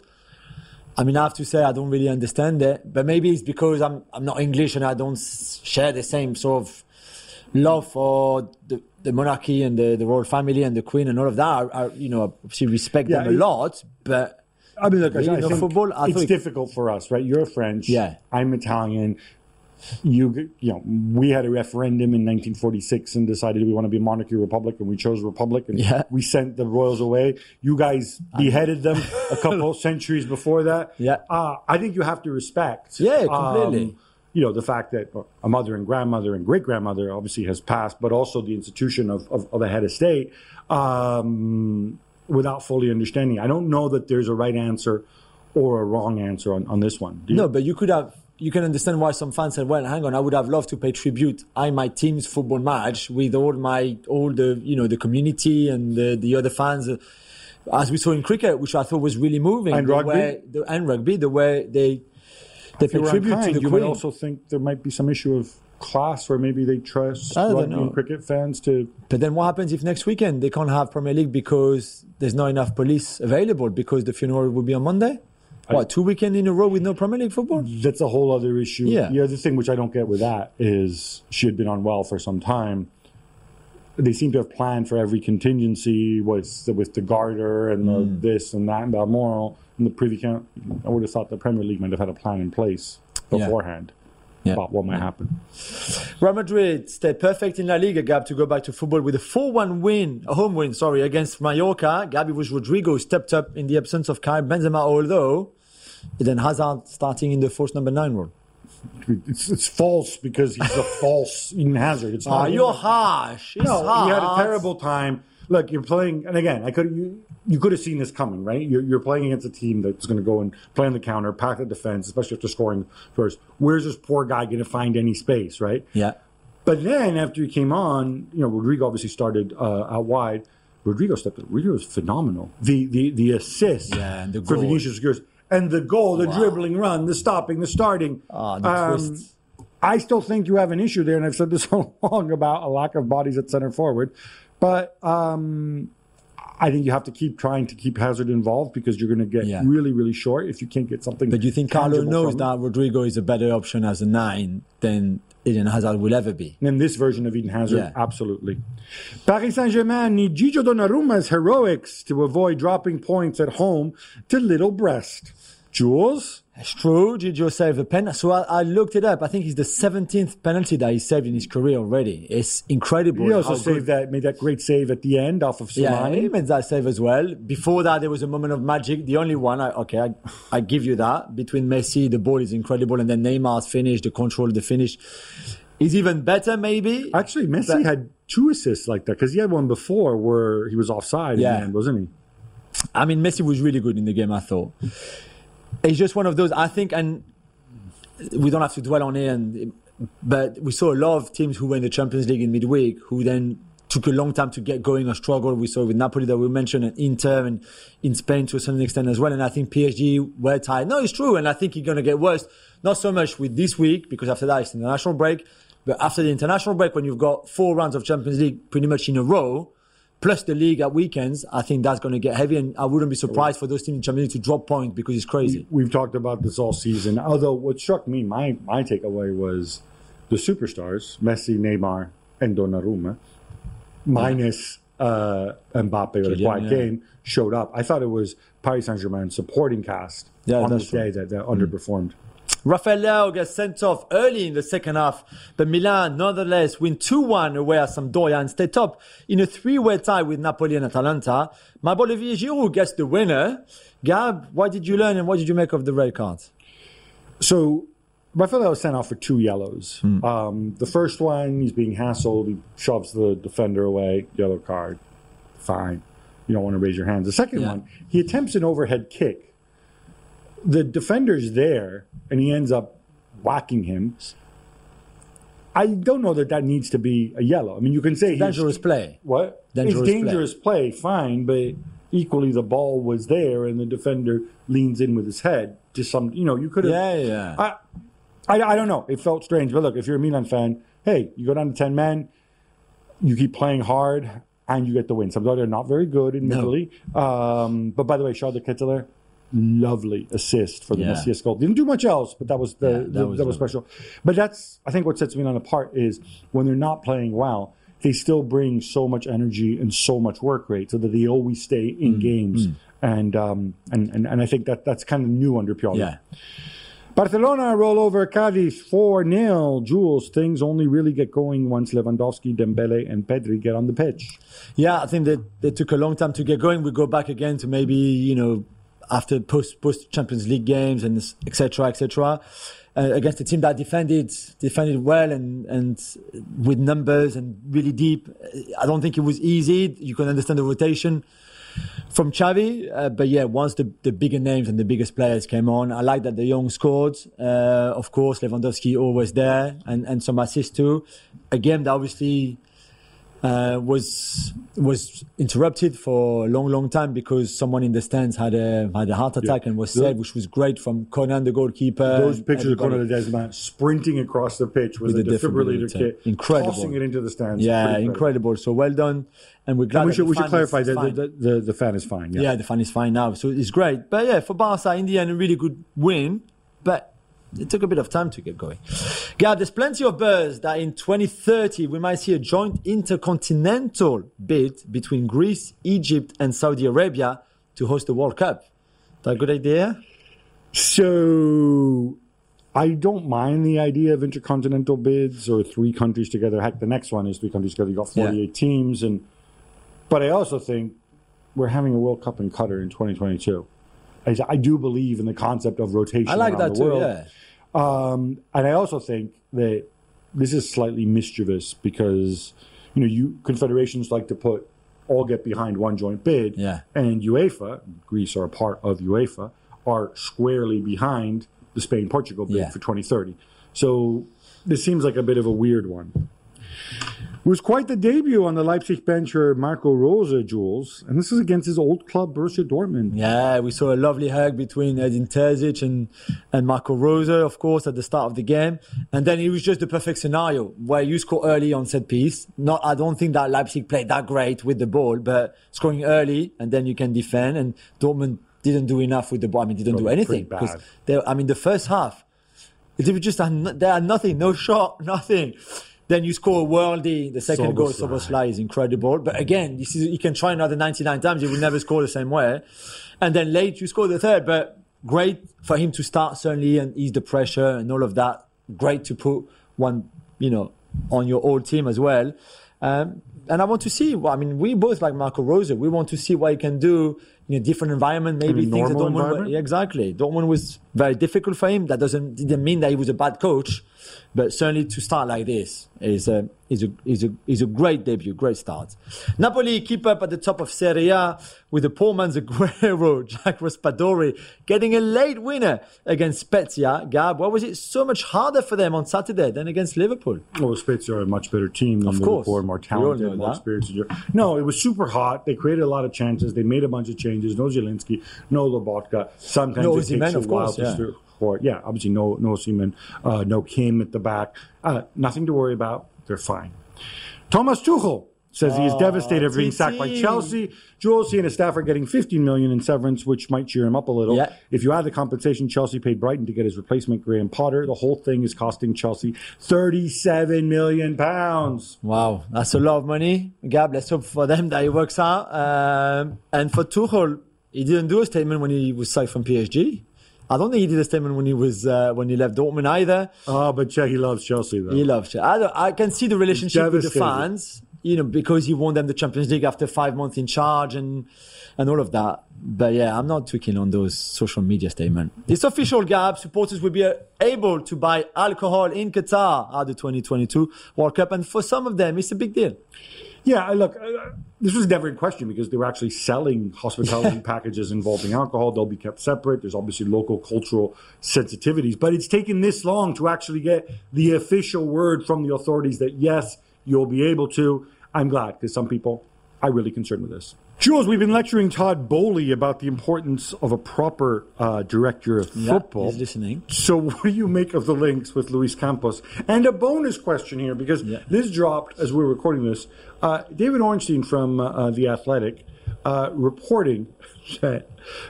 I mean, I have to say I don't really understand it, but maybe it's because I'm I'm not English and I don't share the same sort of love for the, the monarchy and the, the royal family and the Queen and all of that. I, I you know, obviously respect yeah, them a it, lot, but I mean, look, really, I, I you know, think football, I it's think, difficult for us, right? You're French. Yeah. I'm Italian. You, you know, we had a referendum in nineteen forty-six and decided we want to be a monarchy republic, and we chose republic, and yeah. we sent the royals away. You guys beheaded them a couple centuries before that. Yeah, uh, I think you have to respect. Yeah, completely. Um, you know, the fact that a mother and grandmother and great grandmother obviously has passed, but also the institution of, of, of a head of state um, without fully understanding. I don't know that there's a right answer or a wrong answer on, on this one. No, but you could have. You can understand why some fans said, well, hang on, I would have loved to pay tribute at my team's football match with all my, all the, you know, the community and the, the other fans, uh, as we saw in cricket, which I thought was really moving. And the rugby? Way, the, and rugby, the way they, they pay tribute unkind, to the you Queen. might also think there might be some issue of class where maybe they trust I don't rugby know. and cricket fans to... But then what happens if next weekend they can't have Premier League because there's not enough police available because the funeral will be on Monday? What, two weekends in a row with no Premier League football? That's a whole other issue. Yeah. The other thing which I don't get with that is she had been unwell for some time. They seem to have planned for every contingency with the, with the Garter and the Mm. this and that and Balmoral and the Privy Council. I would have thought the Premier League might have had a plan in place beforehand Yeah. about what might Yeah. happen. Real Madrid stay perfect in La Liga, Gab, to go back to football with a four one win, a home win, sorry, against Mallorca. Gab, it was Rodrigo stepped up in the absence of Karim Benzema, although then Hazard starting in the false number nine role. It's, it's false because he's a false Eden Hazard. It's Ah, not you're him. harsh. It's No, harsh. he had a terrible time. Look, you're playing, and again, I could you, you could have seen this coming, right? You're, you're playing against a team that's going to go and play on the counter, pack the defense, especially after scoring first. Where's this poor guy going to find any space, right? Yeah. But then after he came on, you know, Rodrigo obviously started uh, out wide. Rodrigo stepped up. Rodrigo was phenomenal. The the the assist Yeah, and the for goal. Vinicius Junior and the goal, the Wow. dribbling run, the stopping, the starting. Ah, the Um, twists. I still think you have an issue there, and I've said this all along about a lack of bodies at center forward. But um, I think you have to keep trying to keep Hazard involved because you're going to get Yeah. really, really short if you can't get something. But do you think Carlo tangible knows from that Rodrigo is a better option as a nine than Eden Hazard will ever be? in this version of Eden Hazard? Yeah. Absolutely. Paris Saint-Germain need Gigio Donnarumma's heroics to avoid dropping points at home to Little Brest. Jules? It's true. Gigio saved the pen. So I, I looked it up. I think it's the seventeenth penalty that he saved in his career already. It's incredible. He also how saved good- that, made that great save at the end off of Yeah, Solani. he made that save as well. Before that, there was a moment of magic. The only one, I, okay, I, I give you that. Between Messi, the ball is incredible, and then Neymar's finish, the control of the finish is even better, maybe. Actually, Messi But- had two assists like that because he had one before where he was offside Yeah. in the end, wasn't he? I mean, Messi was really good in the game, I thought. It's just one of those, I think, and we don't have to dwell on it, and, but we saw a lot of teams who were in the Champions League in midweek who then took a long time to get going or struggle. We saw with Napoli that we mentioned, and Inter, and in Spain to a certain extent as well. And I think P S G were tired. No, it's true, and I think it's going to get worse. Not so much with this week, because after that it's the international break, but after the international break, when you've got four rounds of Champions League pretty much in a row, plus the league at weekends, I think that's going to get heavy, and I wouldn't be surprised for those teams in Champions League to drop points because it's crazy. We've talked about this all season. Although what struck me, my my takeaway was the superstars, Messi, Neymar, and Donnarumma, minus uh, Mbappe or the Kylian, quiet yeah. game, showed up. I thought it was Paris Saint-Germain's supporting cast Yeah, on that's this true. day that, that underperformed. Rafael Leao gets sent off early in the second half, but Milan nonetheless win two one away at Sampdoria and stay top in a three-way tie with Napoli and Atalanta. My boy Olivier Giroud gets the winner. Gab, what did you learn and what did you make of the red card? So Rafael was sent off for two yellows. Um, the first one, he's being hassled. He shoves the defender away. Yellow card. Fine. You don't want to raise your hands. The second Yeah. one, he attempts an overhead kick. The defender's there, and he ends up whacking him. I don't know that that needs to be a yellow. I mean, you can say he's- Dangerous play. What? Dangerous it's dangerous play. fine, but equally the ball was there, and the defender leans in with his head. Just some, you know, you could have. Yeah, yeah. I, I, I don't know. It felt strange, but look, if you're a Milan fan, hey, you go down to ten men, you keep playing hard, and you get the win. Sometimes they're not very good, admittedly. Um, but by the way, Charles de Ketteler, lovely assist for the Yeah. Messias goal. Didn't do much else, but that was the, Yeah, the- that that, was was, lovely. special. But that's, I think, what sets Milan apart is when they're not playing well, they still bring so much energy and so much work rate, so that they always stay Mm, in games. And, um, and and and I think that that's kind of new under Pioli. Yeah. Barcelona roll over Cadiz four nil. Jules, things only really get going once Lewandowski, Dembele, and Pedri get on the pitch. Yeah, I think that they took a long time to get going. We go back again to maybe, you know, after post post Champions League games and et cetera, et cetera, uh, against a team that defended defended well and and with numbers and really deep. I don't think it was easy. You can understand the rotation from Xavi, uh, but yeah, once the, the bigger names and the biggest players came on, I like that the young scored. Uh, of course, Lewandowski always there, and, and some assists too. A game that obviously uh, was was interrupted for a long, long time because someone in the stands had a had a heart attack Yeah. and was saved, which was great from Conan, the goalkeeper. Those and pictures of everybody. Conor Ledesma sprinting across the pitch with, With a the defibrillator, defibrillator. kit, Incredible. tossing it into the stands. Yeah, Pretty incredible. So well done, and we're glad. And we that should the we should fan is- clarify is that fine. the, the, the fan is fine. Yeah. Yeah, the fan is fine now, so it's great. But yeah, for Barca in the end, a really good win, but it took a bit of time to get going. Gab, there's plenty of buzz that in twenty thirty we might see a joint intercontinental bid between Greece, Egypt, and Saudi Arabia to host the World Cup. Is that a good idea? So I don't mind the idea of intercontinental bids or three countries together. Heck, the next one is three countries together. You got forty-eight Yeah. teams, and but I also think we're having a World Cup in Qatar in twenty twenty-two. I, I do believe in the concept of rotation. I like around that the too. world. Yeah. Um, and I also think that this is slightly mischievous because, you know, you confederations like to put all get behind one joint bid. Yeah. And UEFA, Greece are a part of UEFA, are squarely behind the Spain-Portugal bid Yeah. for twenty thirty. So this seems like a bit of a weird one. It was quite the debut on the Leipzig bench for Marco Rose, Jules. And this is against his old club, Borussia Dortmund. Yeah, we saw a lovely hug between Edin Terzic and, and Marco Rose, of course, at the start of the game. And then it was just the perfect scenario where you score early on set piece. Not, I don't think that Leipzig played that great with the ball, but scoring early and then you can defend. And Dortmund didn't do enough with the ball. I mean, didn't do anything. Because they, I mean, the first half, they were just, they had nothing, no shot, nothing. Then you score a worldie. The second Soboslai. goal, Soboslai, is incredible. But again, you see, you can try another ninety-nine times. You will never score the same way. And then late, you score the third. But great for him to start, certainly, and ease the pressure and all of that. Great to put one, you know, on your old team as well. Um, and I want to see, well, I mean, we both like Marco Rose. We want to see what he can do in a different environment, maybe things that Dortmund were, yeah, exactly. Dortmund was very difficult for him. That doesn't didn't mean that he was a bad coach. But certainly to start like this is a, is a, is a, is a great debut, great start. Napoli keep up at the top of Serie A with the poor man's Aguero, Jack Raspadori, getting a late winner against Spezia. Gab, why was it so much harder for them on Saturday than against Liverpool? Well, Spezia are a much better team than of Liverpool, course. more talented, more experienced. No, it was super hot. They created a lot of chances. They made a bunch of changes. No Zielinski, no Lobotka. Sometimes no, it takes man, a of while course, to yeah. start. Or, yeah, obviously no no Seaman, uh, no Kim at the back. Uh, nothing to worry about. They're fine. Thomas Tuchel says he is oh, devastated for being T T. sacked by Chelsea. Jules, he and his staff are getting fifteen million dollars in severance, which might cheer him up a little. Yeah. If you add the compensation Chelsea paid Brighton to get his replacement, Graham Potter, the whole thing is costing Chelsea thirty-seven million pounds. Wow, that's a lot of money. Gab, let's hope for them that it works out. Um, and for Tuchel, he didn't do a statement when he was sacked from P S G. I don't think he did a statement when he was uh, when he left Dortmund either. Oh, but Che, he loves Chelsea though. He loves Chelsea. I, don't, I can see the relationship with the fans, you know, because he won them the Champions League after five months in charge and and all of that. But yeah, I'm not too keen on those social media statements. It's official, Gab. Supporters will be able to buy alcohol in Qatar at the twenty twenty-two World Cup, and for some of them, it's a big deal. Yeah, look, uh, this was never in question because they were actually selling hospitality packages involving alcohol. They'll be kept separate. There's obviously local cultural sensitivities. But it's taken this long to actually get the official word from the authorities that, yes, you'll be able to. I'm glad because some people are really concerned with this. Jules, we've been lecturing Todd Bowley about the importance of a proper uh, director of football. Yeah, he's listening. So what do you make of the links with Luis Campos? And a bonus question here, because yeah. this dropped as we were recording this. Uh, David Ornstein from uh, The Athletic uh, reporting that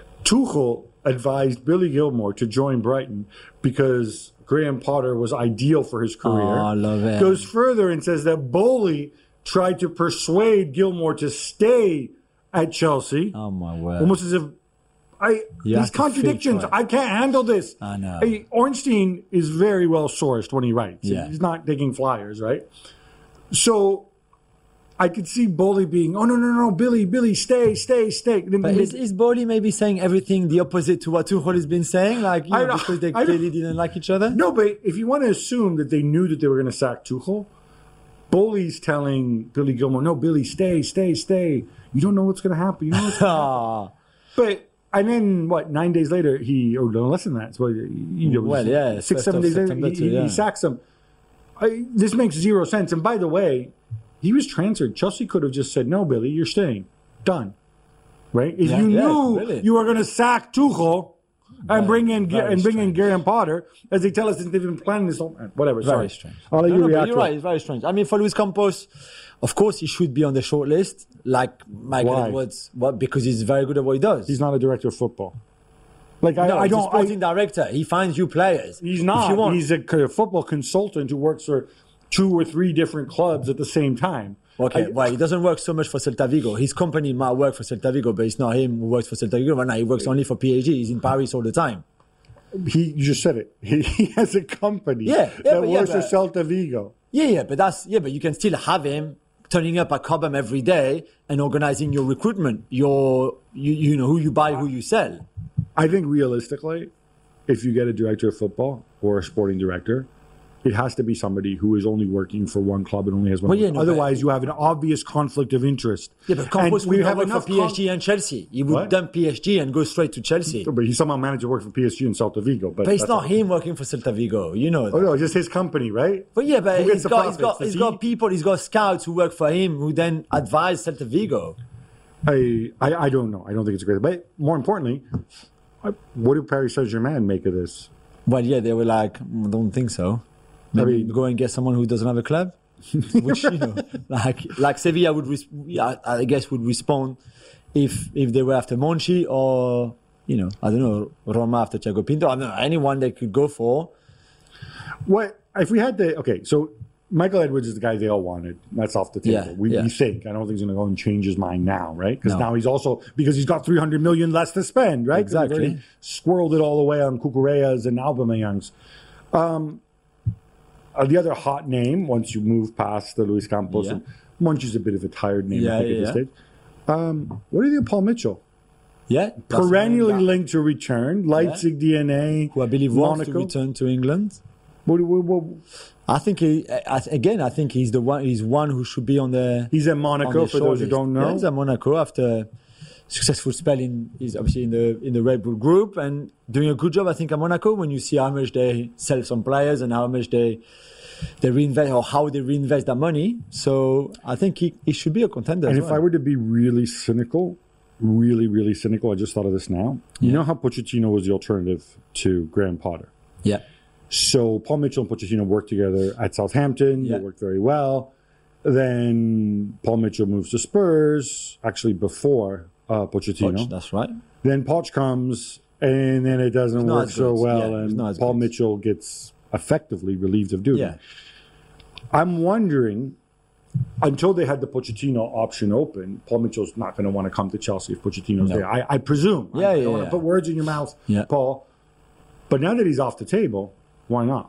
Tuchel advised Billy Gilmour to join Brighton because Graham Potter was ideal for his career. Oh, I love it. Goes further and says that Bowley tried to persuade Gilmour to stay at Chelsea. Oh, my word. Almost as if I You these contradictions. I can't handle this. I know. I, Ornstein is very well sourced when he writes. Yeah. He's not taking flyers, right? So I could see Bowley being, oh, no, no, no, Billy, Billy, stay, stay, stay. But is, is Bowley maybe saying everything the opposite to what Tuchel has been saying? Like, you know, know, because they clearly didn't like each other? No, but if you want to assume that they knew that they were going to sack Tuchel, Bowley's telling Billy Gilmour, no, Billy, stay, stay, stay. You don't know what's going to happen. You know what's going to happen. But, and then, what, nine days later, he, or no less than that. So, you know, well, yeah. Six, seven days later, he, too, yeah. he sacks him. I, this makes zero sense. And by the way, he was transferred. Chelsea could have just said, no, Billy, you're staying. Done. Right? If yeah, you yeah, knew really. you were going to sack Tuchel and very, bring in and bring in strange. Graham Potter, as they tell us that they've been planning this whole whatever. Very sorry. strange. I'll let no, you no, react. You're right. It's very strange. I mean, for Luis Campos, of course, he should be on the short list. Like Michael Why? Edwards. What? Because he's very good at what he does. He's not a director of football. Like I, no, I he's don't. a sporting I, director. He finds you players. He's not. If you want. He's a football consultant who works for two or three different clubs at the same time. Okay, I, well, he doesn't work so much for Celta Vigo. His company might work for Celta Vigo, but it's not him who works for Celta Vigo right now. He works only for P S G. He's in Paris all the time. He, you just said it. He, he has a company yeah, yeah, that but, works yeah, for Celta Vigo. Yeah, yeah, but that's yeah, but you can still have him turning up at Cobham every day and organizing your recruitment, your you, you know who you buy, who you sell. I think realistically, if you get a director of football or a sporting director, it has to be somebody who is only working for one club and only has one. Well, yeah, no, Otherwise, but- you have an obvious conflict of interest. Yeah, but Campos And we would have have worked enough for P S G con- and Chelsea. He would What? dump P S G and go straight to Chelsea. But he somehow managed to work for P S G and Celta Vigo. But, But it's that's not all. him working for Celta Vigo, you know. Oh no, it's just his company, right? But yeah, but Who gets he's the got, he's profits? got, Does he's he? got people, he's got scouts who work for him who then advise Celta Vigo. I, I I don't know. I don't think it's a great. But more importantly, I- what did Paris Saint Germain make of this? Well, yeah, they were like, "Mm, I don't think so. Maybe I mean- go and get someone who doesn't have a club. Which, you know, like like Sevilla would, res- I, I guess, would respond if if they were after Monchi or, you know, I don't know, Roma after Thiago Pinto. I don't know, anyone they could go for. What if we had the okay? So Michael Edwards is the guy they all wanted. That's off the table. Yeah, we, yeah. we think. I don't think he's going to go and change his mind now, right? Because No. now he's also because he's got three hundred million less to spend, right? 'Cause they've Exactly. already Squirreled it all away on Cucureas and Aubameyangs. Um, uh, the other hot name once you move past the Luis Campos, Yeah. and Monchi's a bit of a tired name, Yeah, I think, yeah, at this yeah. stage. Um, what do you think of Paul Mitchell? Yeah, that's Perennially someone that- linked to return, Leipzig D N A, who I believe wants Monaco. to return to England. What, what, what, I think he, I, again, I think he's the one. He's one who should be on the. he's at on Monaco, the for those who shortlist. don't know. Yeah, he's at Monaco after successful spell in. He's obviously in the in the Red Bull group and doing a good job. I think at Monaco when you see how much they sell some players and how much they they reinvest or how they reinvest that money. So I think he, he should be a contender. And as if well. I were to be really cynical, really, really cynical, I just thought of this now. You know how Pochettino was the alternative to Graham Potter? yeah, So Paul Mitchell and Pochettino worked together at Southampton. Yeah. They worked very well. Then Paul Mitchell moves to Spurs, actually before uh, Pochettino. Poch, that's right. Then Poch comes, and then it doesn't not work as so good. well, Yeah, it's and not as Paul good. Mitchell gets effectively relieved of duty. Yeah, I'm wondering, until they had the Pochettino option open, Paul Mitchell's not going to want to come to Chelsea if Pochettino's No. there. I, I presume. Yeah, I yeah, don't want to yeah. put words in your mouth, Yeah. Paul. But now that he's off the table, why not?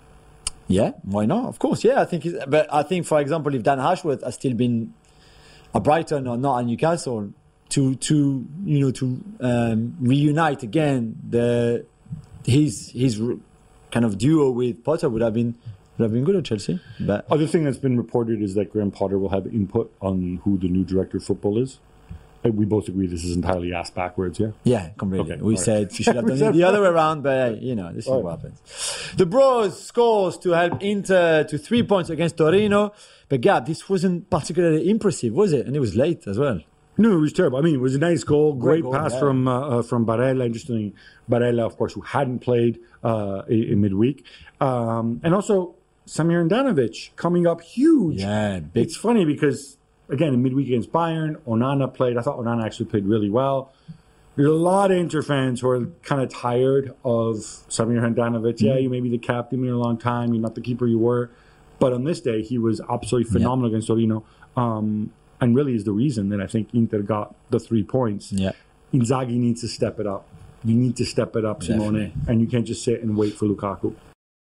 yeah. Why not? Of course, yeah. I think. He's, but I think, for example, if Dan Ashworth has still been at Brighton or not at Newcastle, to to you know to um, reunite again the his his r- kind of duo with Potter would have been would have been good at Chelsea. But Other thing that's been reported is that Graham Potter will have input on who the new director of football is. And we both agree this is entirely ass backwards, yeah? yeah, completely. Okay, we all right. said you should have We done said it the other that. way around, but hey, you know this is All what right. happens. The Bros scores to help Inter to three points against Torino, but Gab, this wasn't particularly impressive, was it? And it was late as well. No, it was terrible. I mean, it was a nice goal, great, Great goal, pass yeah. from uh, uh, from Barella. Interestingly, Barella, of course, who hadn't played uh, in, in midweek, um, and also Samir Handanovic coming up huge. Yeah, big. It's funny because again, in midweek against Bayern, Onana played. I thought Onana actually played really well. There's a lot of Inter fans who are kind of tired of Samir Handanovic. Mm-hmm. Yeah, you may be the captain in a long time. You're not the keeper you were, but on this day, he was absolutely phenomenal against Torino. Um, and really is the reason that I think Inter got the three points. Yeah. Inzaghi needs to step it up. You need to step it up, Simone. Definitely. And you can't just sit and wait for Lukaku.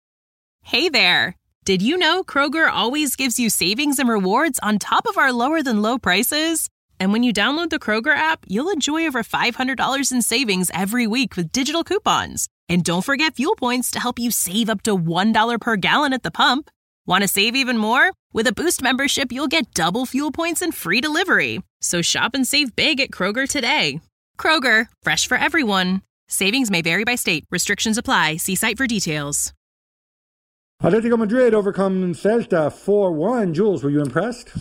Hey there! Did you know Kroger always gives you savings and rewards on top of our lower than low prices? And when you download the Kroger app, you'll enjoy over five hundred dollars in savings every week with digital coupons. And don't forget fuel points to help you save up to one dollar per gallon at the pump. Want to save even more? With a Boost membership, you'll get double fuel points and free delivery. So shop and save big at Kroger today. Kroger, fresh for everyone. Savings may vary by state. Restrictions apply. See site for details. Atletico Madrid overcome Celta four one. Jules, were you impressed?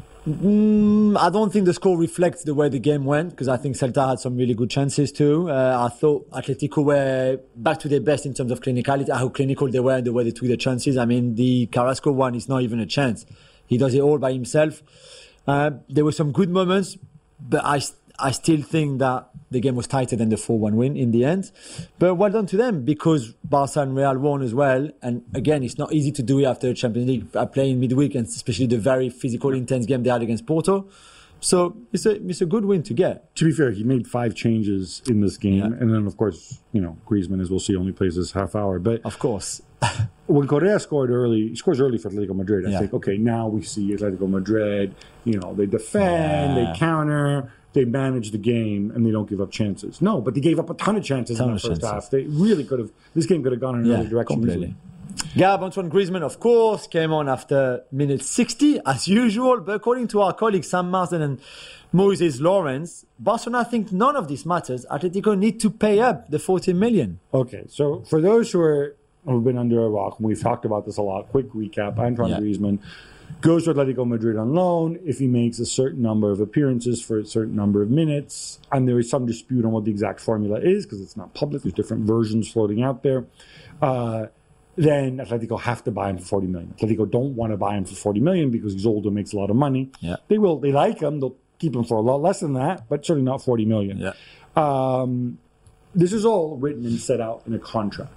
Mm, I don't think the score reflects the way the game went because I think Celta had some really good chances too. Uh, I thought Atletico were back to their best in terms of clinicality, how clinical they were and the way they took their chances. I mean, the Carrasco one is not even a chance. He does it all by himself. Uh, there were some good moments, but I, I still think that the game was tighter than the four one win in the end. But well done to them because Barca and Real won as well. And again, it's not easy to do it after the Champions League uh, playing midweek and especially the very physical, intense game they had against Porto. So it's a, it's a good win to get. To be fair, he made five changes in this game. Yeah. And then, of course, you know, Griezmann, as we'll see, only plays this half hour. But Of course. when Correa scored early, he scores early for Atletico Madrid. I Yeah. think, okay, now we see Atletico Madrid, you know, they defend, Yeah. they counter, they manage the game, and they don't give up chances. No, but they gave up a ton of chances Ton in the of first chances. half. They really could have, this game could have gone in Yeah, another direction. completely. easily. Gab, Antoine Griezmann, of course, came on after minute sixty, as usual. But according to our colleagues Sam Marsden and Moses Lawrence, Barcelona think none of this matters. Atletico need to pay up the forty million. Okay, so for those who are who've been under a rock, and we've talked about this a lot, quick recap, Antoine yeah. Griezmann goes to Atletico Madrid on loan if he makes a certain number of appearances for a certain number of minutes, and there is some dispute on what the exact formula is because it's not public. There's different versions floating out there. Uh, then Atletico have to buy him for forty million. Atletico don't want to buy him for forty million because he's older, makes a lot of money. Yeah. They will. They like him. They'll keep him for a lot less than that, but certainly not forty million. Yeah. Um, this is all written and set out in a contract.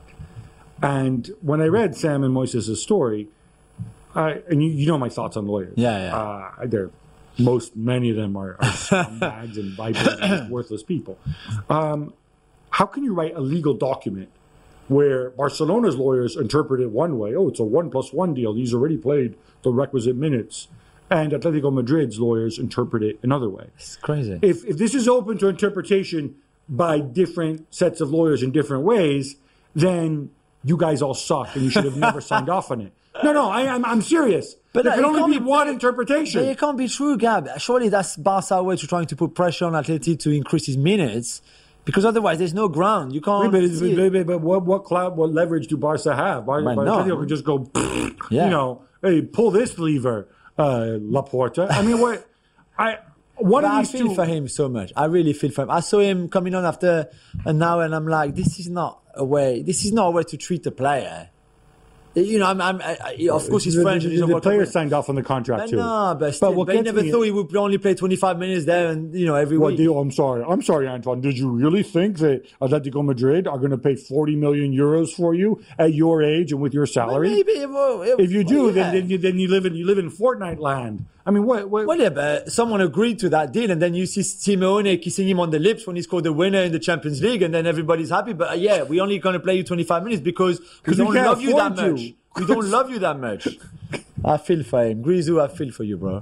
And when I read Sam and Moises' story, I, and you, you know my thoughts on lawyers. Yeah, yeah. Uh, they're most many of them are, are scumbags and vipers and worthless people. Um, how can you write a legal document where Barcelona's lawyers interpret it one way? Oh, it's a one plus one deal. He's already played the requisite minutes. And Atletico Madrid's lawyers interpret it another way. It's crazy. If if this is open to interpretation by different sets of lawyers in different ways, then you guys all suck and you should have never signed off on it. No, no, I, I'm I'm serious. But there can only be one interpretation. It can't be true, Gab. Surely that's Barca's way to trying to put pressure on Atleti to increase his minutes. Because otherwise, there's no ground. You can't. Wait, but, but, but what what cloud, what leverage do Barca have? Bar- Man, Barca no. could just go, yeah. you know, hey, pull this lever, uh, Laporta. I mean, what? I one but of I these feel two. for him so much. I really feel for him. I saw him coming on after an hour, and I'm like, this is not a way. This is not a way to treat a player. You know, I'm, I'm, I, of course, he's the, French. The, and he's the, a the player signed off on the contract but too. No, but, still, but, but he never thought he would only play twenty-five minutes there, and you know, every what week. Deal? I'm sorry. I'm sorry, Antoine. Did you really think that Atletico Madrid are going to pay forty million euros for you at your age and with your salary? Well, maybe. Well, it, if you do, well, yeah. then then you, then you live in you live in Fortnite land. I mean, what? what well, yeah, but someone agreed to that deal, and then you see Simeone kissing him on the lips when he scored the winner in the Champions League, and then everybody's happy. But uh, yeah, we're only going to play you twenty-five minutes because we we don't can't love you that afford much. to. We don't love you that much. I feel for him. Grisou, I feel for you, bro.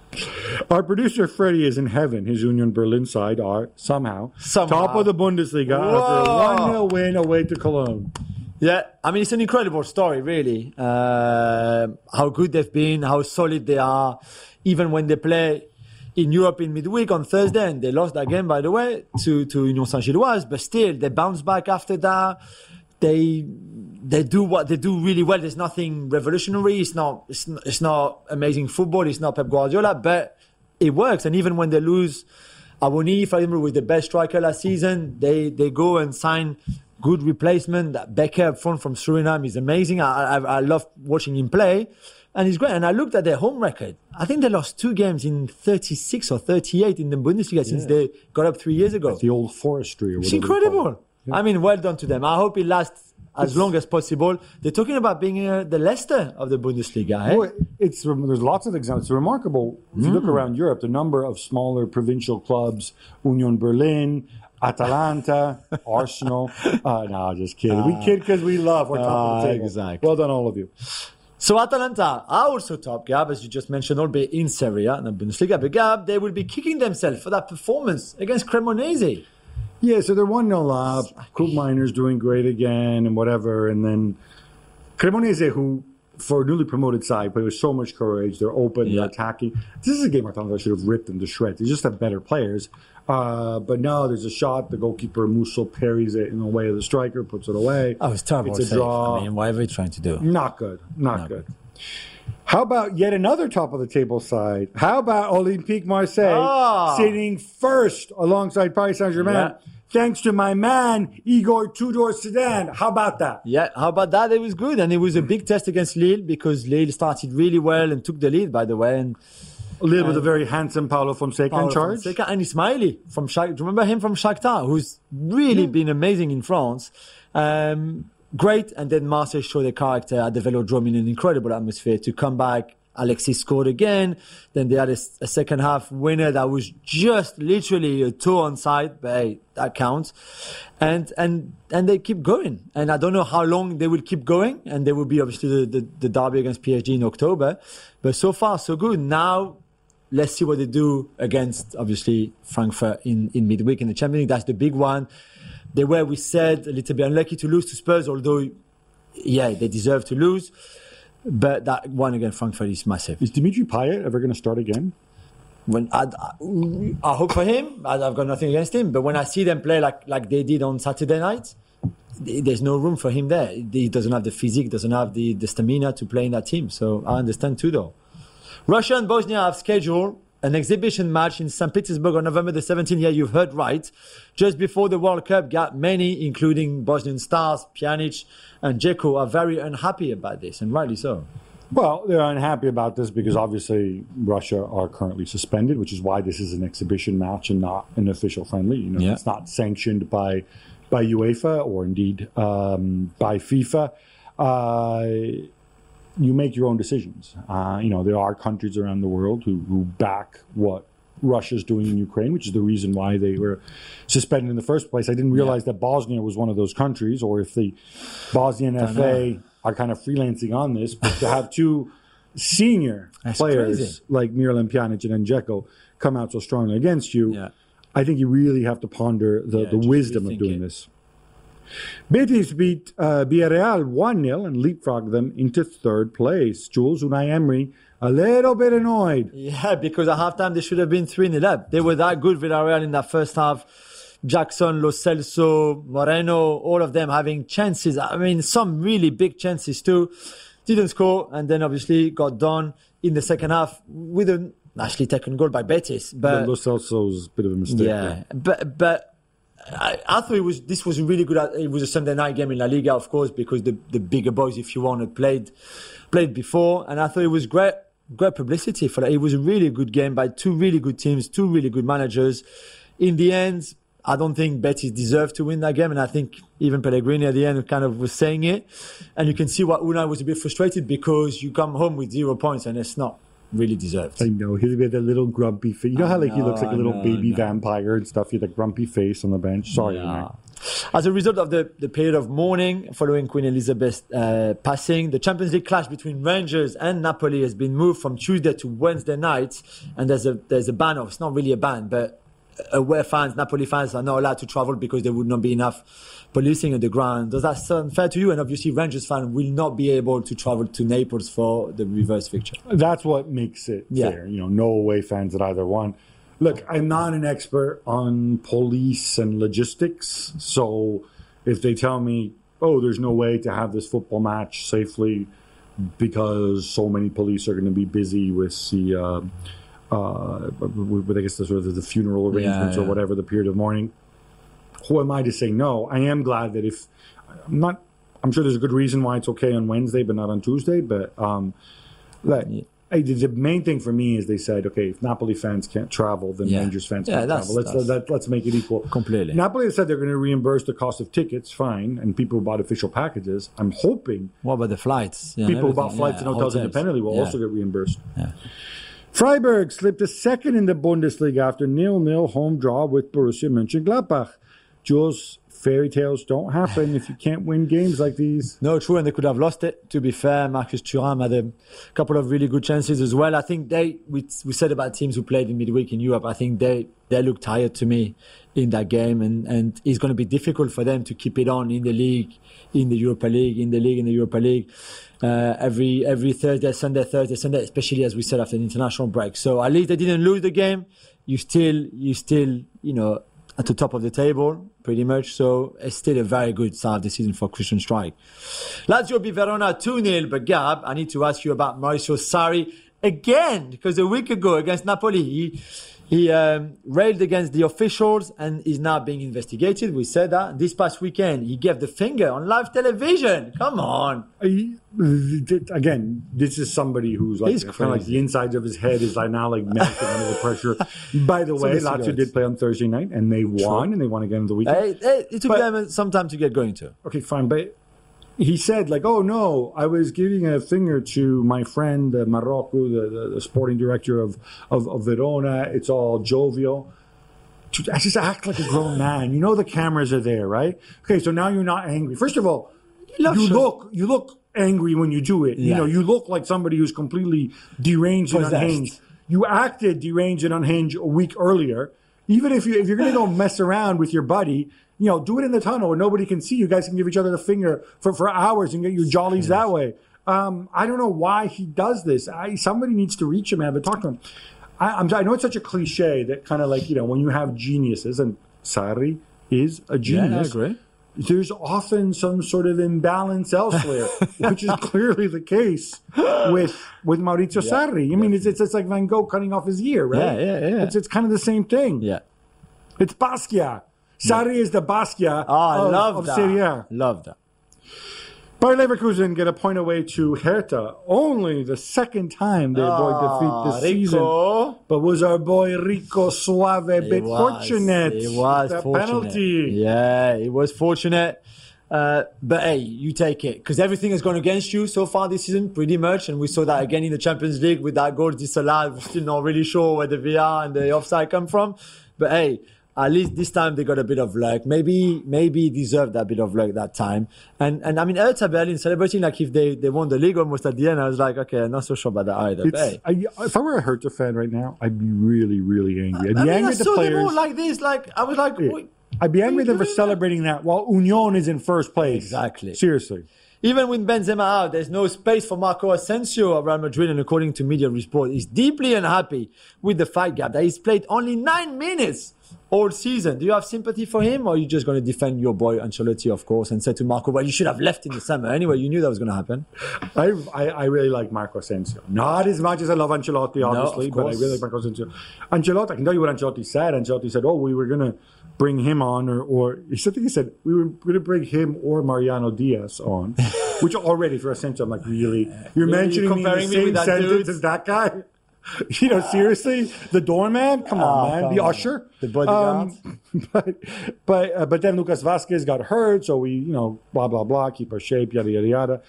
Our producer Freddie is in heaven. His Union Berlin side are somehow, Somehow. top of the Bundesliga after a one nil win away to Cologne. Yeah, I mean, it's an incredible story, really. Uh, how good they've been, how solid they are, even when they play in Europe in midweek on Thursday, and they lost that game, by the way, to, to Union Saint-Gilloise, but still, they bounce back after that. They they do what they do really well. There's nothing revolutionary. It's not it's not, it's not amazing football. It's not Pep Guardiola, but it works. And even when they lose, Awoni, for example, with the best striker last season, they they go and sign good replacement. That Becker up front from Suriname is amazing. I, I I love watching him play, and he's great. And I looked at their home record. I think they lost two games in thirty-six or thirty-eight in the Bundesliga since yeah. they got up three years ago. That's the old forestry. Or It's whatever incredible. Yeah. I mean, well done to them. I hope it lasts as long as possible. They're talking about being uh, the Leicester of the Bundesliga. Eh? Well, it's there's lots of examples. It's remarkable if you mm. look around Europe, the number of smaller provincial clubs: Union Berlin, Atalanta, Arsenal. Uh, no, just kidding. Uh, we kid because we love. We're top uh, of the table. Exactly. Well done, all of you. So Atalanta are also top, Gab, as you just mentioned, albeit in Serie A, not Bundesliga. But Gab, they will be kicking themselves for that performance against Cremonese. Yeah, so they're one nil up. Krug Miners doing great again and whatever. And then Cremonese, who, for a newly promoted side, play with so much courage. They're open, yeah. they're attacking. This is a game I thought I should have ripped them to shreds. They just have better players. Uh, but no, there's a shot. The goalkeeper, Musso, parries it in the way of the striker, puts it away. Oh, it's terrible. It's a draw. I mean, whatever you're trying to do. Not good. Not, Not good. good. How about yet another top of the table side? How about Olympique Marseille oh. sitting first alongside Paris Saint-Germain? Yeah. Thanks to my man, Igor Tudor Zidane. How about that? Yeah, how about that? It was good. And it was a big test against Lille because Lille started really well and took the lead, by the way. And Lille with a very handsome Paulo Fonseca Paulo in charge. Fonseca and Ismaili from Shakhtar. Do you remember him from Shakhtar, who's really yeah. been amazing in France? Um, great. And then Marseille showed their character at the Velodrome in an incredible atmosphere to come back. Alexis scored again. Then they had a, a second half winner that was just literally a toe on side, but hey, that counts. And and and they keep going. And I don't know how long they will keep going. And there will be obviously the, the, the derby against P S G in October. But so far, so good. Now, let's see what they do against, obviously, Frankfurt in, in midweek in the Champions League. That's the big one. They were, we said, a little bit unlucky to lose to Spurs, although yeah, they deserve to lose. But that one against Frankfurt is massive. Is Dimitri Payet ever going to start again? When I, I, I hope for him. I, I've got nothing against him. But when I see them play like, like they did on Saturday night, there's no room for him there. He doesn't have the physique, doesn't have the, the stamina to play in that team. So I understand too, though. Russia and Bosnia have scheduled an exhibition match in Saint Petersburg on November the seventeenth. Yeah, you've heard right. Just before the World Cup, got many, including Bosnian stars, Pjanic and Dzeko, are very unhappy about this, and rightly so. Well, they're unhappy about this because obviously Russia are currently suspended, which is why this is an exhibition match and not an official friendly. You know, yeah. It's not sanctioned by by UEFA or indeed um, by FIFA. Uh, you make your own decisions. Uh, you know, there are countries around the world who, who back what Russia's doing in Ukraine, which is the reason why they were suspended in the first place. I didn't realize yeah. that Bosnia was one of those countries, or if the Bosnian F A are kind of freelancing on this, but to have two senior That's players crazy. like Miralem Pjanic and Dzeko come out so strongly against you, Yeah. I think you really have to ponder the, Yeah, the just wisdom of rethink doing it. this. Betis beat uh, Villarreal one nil and leapfrogged them into third place. Jules, Unai Emery, a little bit annoyed. Yeah, because at halftime they should have been three nil up. They were that good, Villarreal, in that first half. Jackson, Lo Celso, Moreno, all of them having chances. I mean, some really big chances too. Didn't score, and then obviously got done in the second half with an actually taken goal by Betis. But Lo Celso's a bit of a mistake. yeah, there. but but I, I thought it was this was a really good. It was a Sunday night game in La Liga, of course, because the, the bigger boys, if you want, had played played before, and I thought it was great. Great publicity for that. It was a really good game by two really good teams, two really good managers. In the end, I don't think Betis deserved to win that game, and I think even Pellegrini at the end kind of was saying it. And you can see why Unai was a bit frustrated, because you come home with zero points and it's not really deserved. I know, he's with a little grumpy face. You know how like he know, looks like a I little know, baby I know. vampire and stuff? He had a grumpy face on the bench. Sorry, Yeah. Unai. As a result of the, the period of mourning following Queen Elizabeth's uh, passing, the Champions League clash between Rangers and Napoli has been moved from Tuesday to Wednesday night. And there's a there's a ban, or it's not really a ban, but away fans, Napoli fans are not allowed to travel because there would not be enough policing on the ground. Does that sound fair to you? And obviously Rangers fans will not be able to travel to Naples for the reverse fixture. That's what makes it Yeah. fair. You know, no away fans at either one. Look, I'm not an expert on police and logistics, so if they tell me, oh, there's no way to have this football match safely because so many police are going to be busy with the, uh, uh, with, with, I guess, the sort of the funeral arrangements yeah. or whatever, the period of mourning, who am I to say no? I am glad that if, I'm not, I'm sure there's a good reason why it's okay on Wednesday but not on Tuesday, but um, like, Yeah. Hey, the main thing for me is they said, okay, if Napoli fans can't travel, then Yeah. Rangers fans Yeah, can't that's- travel. Let's that's- let, let's make it equal. Completely. Napoli has said they're going to reimburse the cost of tickets, fine, and people who bought official packages. I'm hoping What about the flights? Yeah, people who everything. bought flights Yeah, and hotels hotels. independently will Yeah. also get reimbursed. Yeah. Freiburg slipped a second in the Bundesliga after nil-nil home draw with Borussia Mönchengladbach. Jules, fairy tales don't happen if you can't win games like these. No, true, and they could have lost it. To be fair, Marcus Thuram had a couple of really good chances as well. I think they, we, we said about teams who played in midweek in Europe, I think they, they look tired to me in that game, and, and it's going to be difficult for them to keep it on in the league, in the Europa League, in the league, in the Europa League, uh, every every Thursday, Sunday, Thursday, Sunday, especially as we said after the international break. So at least they didn't lose the game. You still, you still, you know, at the top of the table, pretty much. So it's still a very good start of the season for Christian Streich. Lazio beat Verona two nil, but Gab, I need to ask you about Mauricio Sarri again, because a week ago against Napoli, he, he um, railed against the officials and is now being investigated. We said that. This past weekend, he gave the finger on live television. Come on. I- Again, this is somebody who's like, He's kind of like crazy. the insides of his head is like now like melting under the pressure. By the way, the Lazio cigarettes. did play on Thursday night and they won and they won again on the weekend. Hey, hey, it took But- them some time to get going to. Okay, fine, but he said like, "Oh no, I was giving a finger to my friend uh, Marocco, the, the, the sporting director of, of of Verona. It's all jovial." To, I just act like a grown man. You know the cameras are there, right? Okay, so now you're not angry. First of all, look you sure. look you look angry when you do it. You Yeah. know, you look like somebody who's completely deranged and Possessed. unhinged. You acted deranged and unhinged a week earlier. Even if you if you're gonna go mess around with your buddy you know, do it in the tunnel where nobody can see. You guys can give each other the finger for, for hours and get your jollies that way. Um, I don't know why he does this. I, somebody needs to reach him and have a talk to him. I, I'm, I know it's such a cliche that kind of like, you know, when you have geniuses, and Sarri is a genius. Yeah, I agree. There's often some sort of imbalance elsewhere, which is clearly the case with with Maurizio yeah, Sarri. I mean, it's, it's it's like Van Gogh cutting off his ear, right? Yeah, yeah, yeah. It's it's kind of the same thing. Yeah, it's Basquiat. Sarri yeah. is the Basquiat oh, I of, love of that. Serie A. Love that. Bayer Leverkusen get a point away to Hertha. Only the second time they avoid oh, defeat this Rico. season. But was our boy Rico Suave a bit was, fortunate? It was the fortunate. penalty. Yeah, it was fortunate. Uh, but hey, you take it because everything has gone against you so far this season, pretty much. And we saw that again in the Champions League with that goal disallowed. We're still not really sure where the V R and the offside come from. But hey, at least this time they got a bit of luck. Maybe, maybe deserved that bit of luck that time. And and I mean, Hertha Berlin celebrating like if they, they won the league almost at the end. I was like, okay, I'm not so sure about that either. But hey. I, if I were a Hertha fan right now, I'd be really, really angry. I'd be I mean, angry I at the saw players. them all like this. Like I was like, yeah. I'd be angry at them for celebrating that while Union is in first place. Exactly. Seriously. Even with Benzema out, there's no space for Marco Asensio at Real Madrid, and according to media report, he's deeply unhappy with the fact gap that he's played only nine minutes all season. Do you have sympathy for him, or are you just going to defend your boy Ancelotti, of course, and say to Marco, well, you should have left in the summer. Anyway, you knew that was going to happen. I, I, I really like Marco Asensio. Not as much as I love Ancelotti, obviously, no, but I really like Marco Asensio. Ancelotti, I can tell you what Ancelotti said. Ancelotti said, oh, we were going to bring him on, or, or I think he said, we were going to bring him or Mariano Diaz on, which already for Asensio, I'm like, really? You're really mentioning comparing me in the me same sentence dude? as that guy? You know, seriously, the doorman. Come on, oh, man. The usher, the bodyguard. Um, but but uh, but then Lucas Vazquez got hurt, so we, you know, blah blah blah, keep our shape, yada yada yada.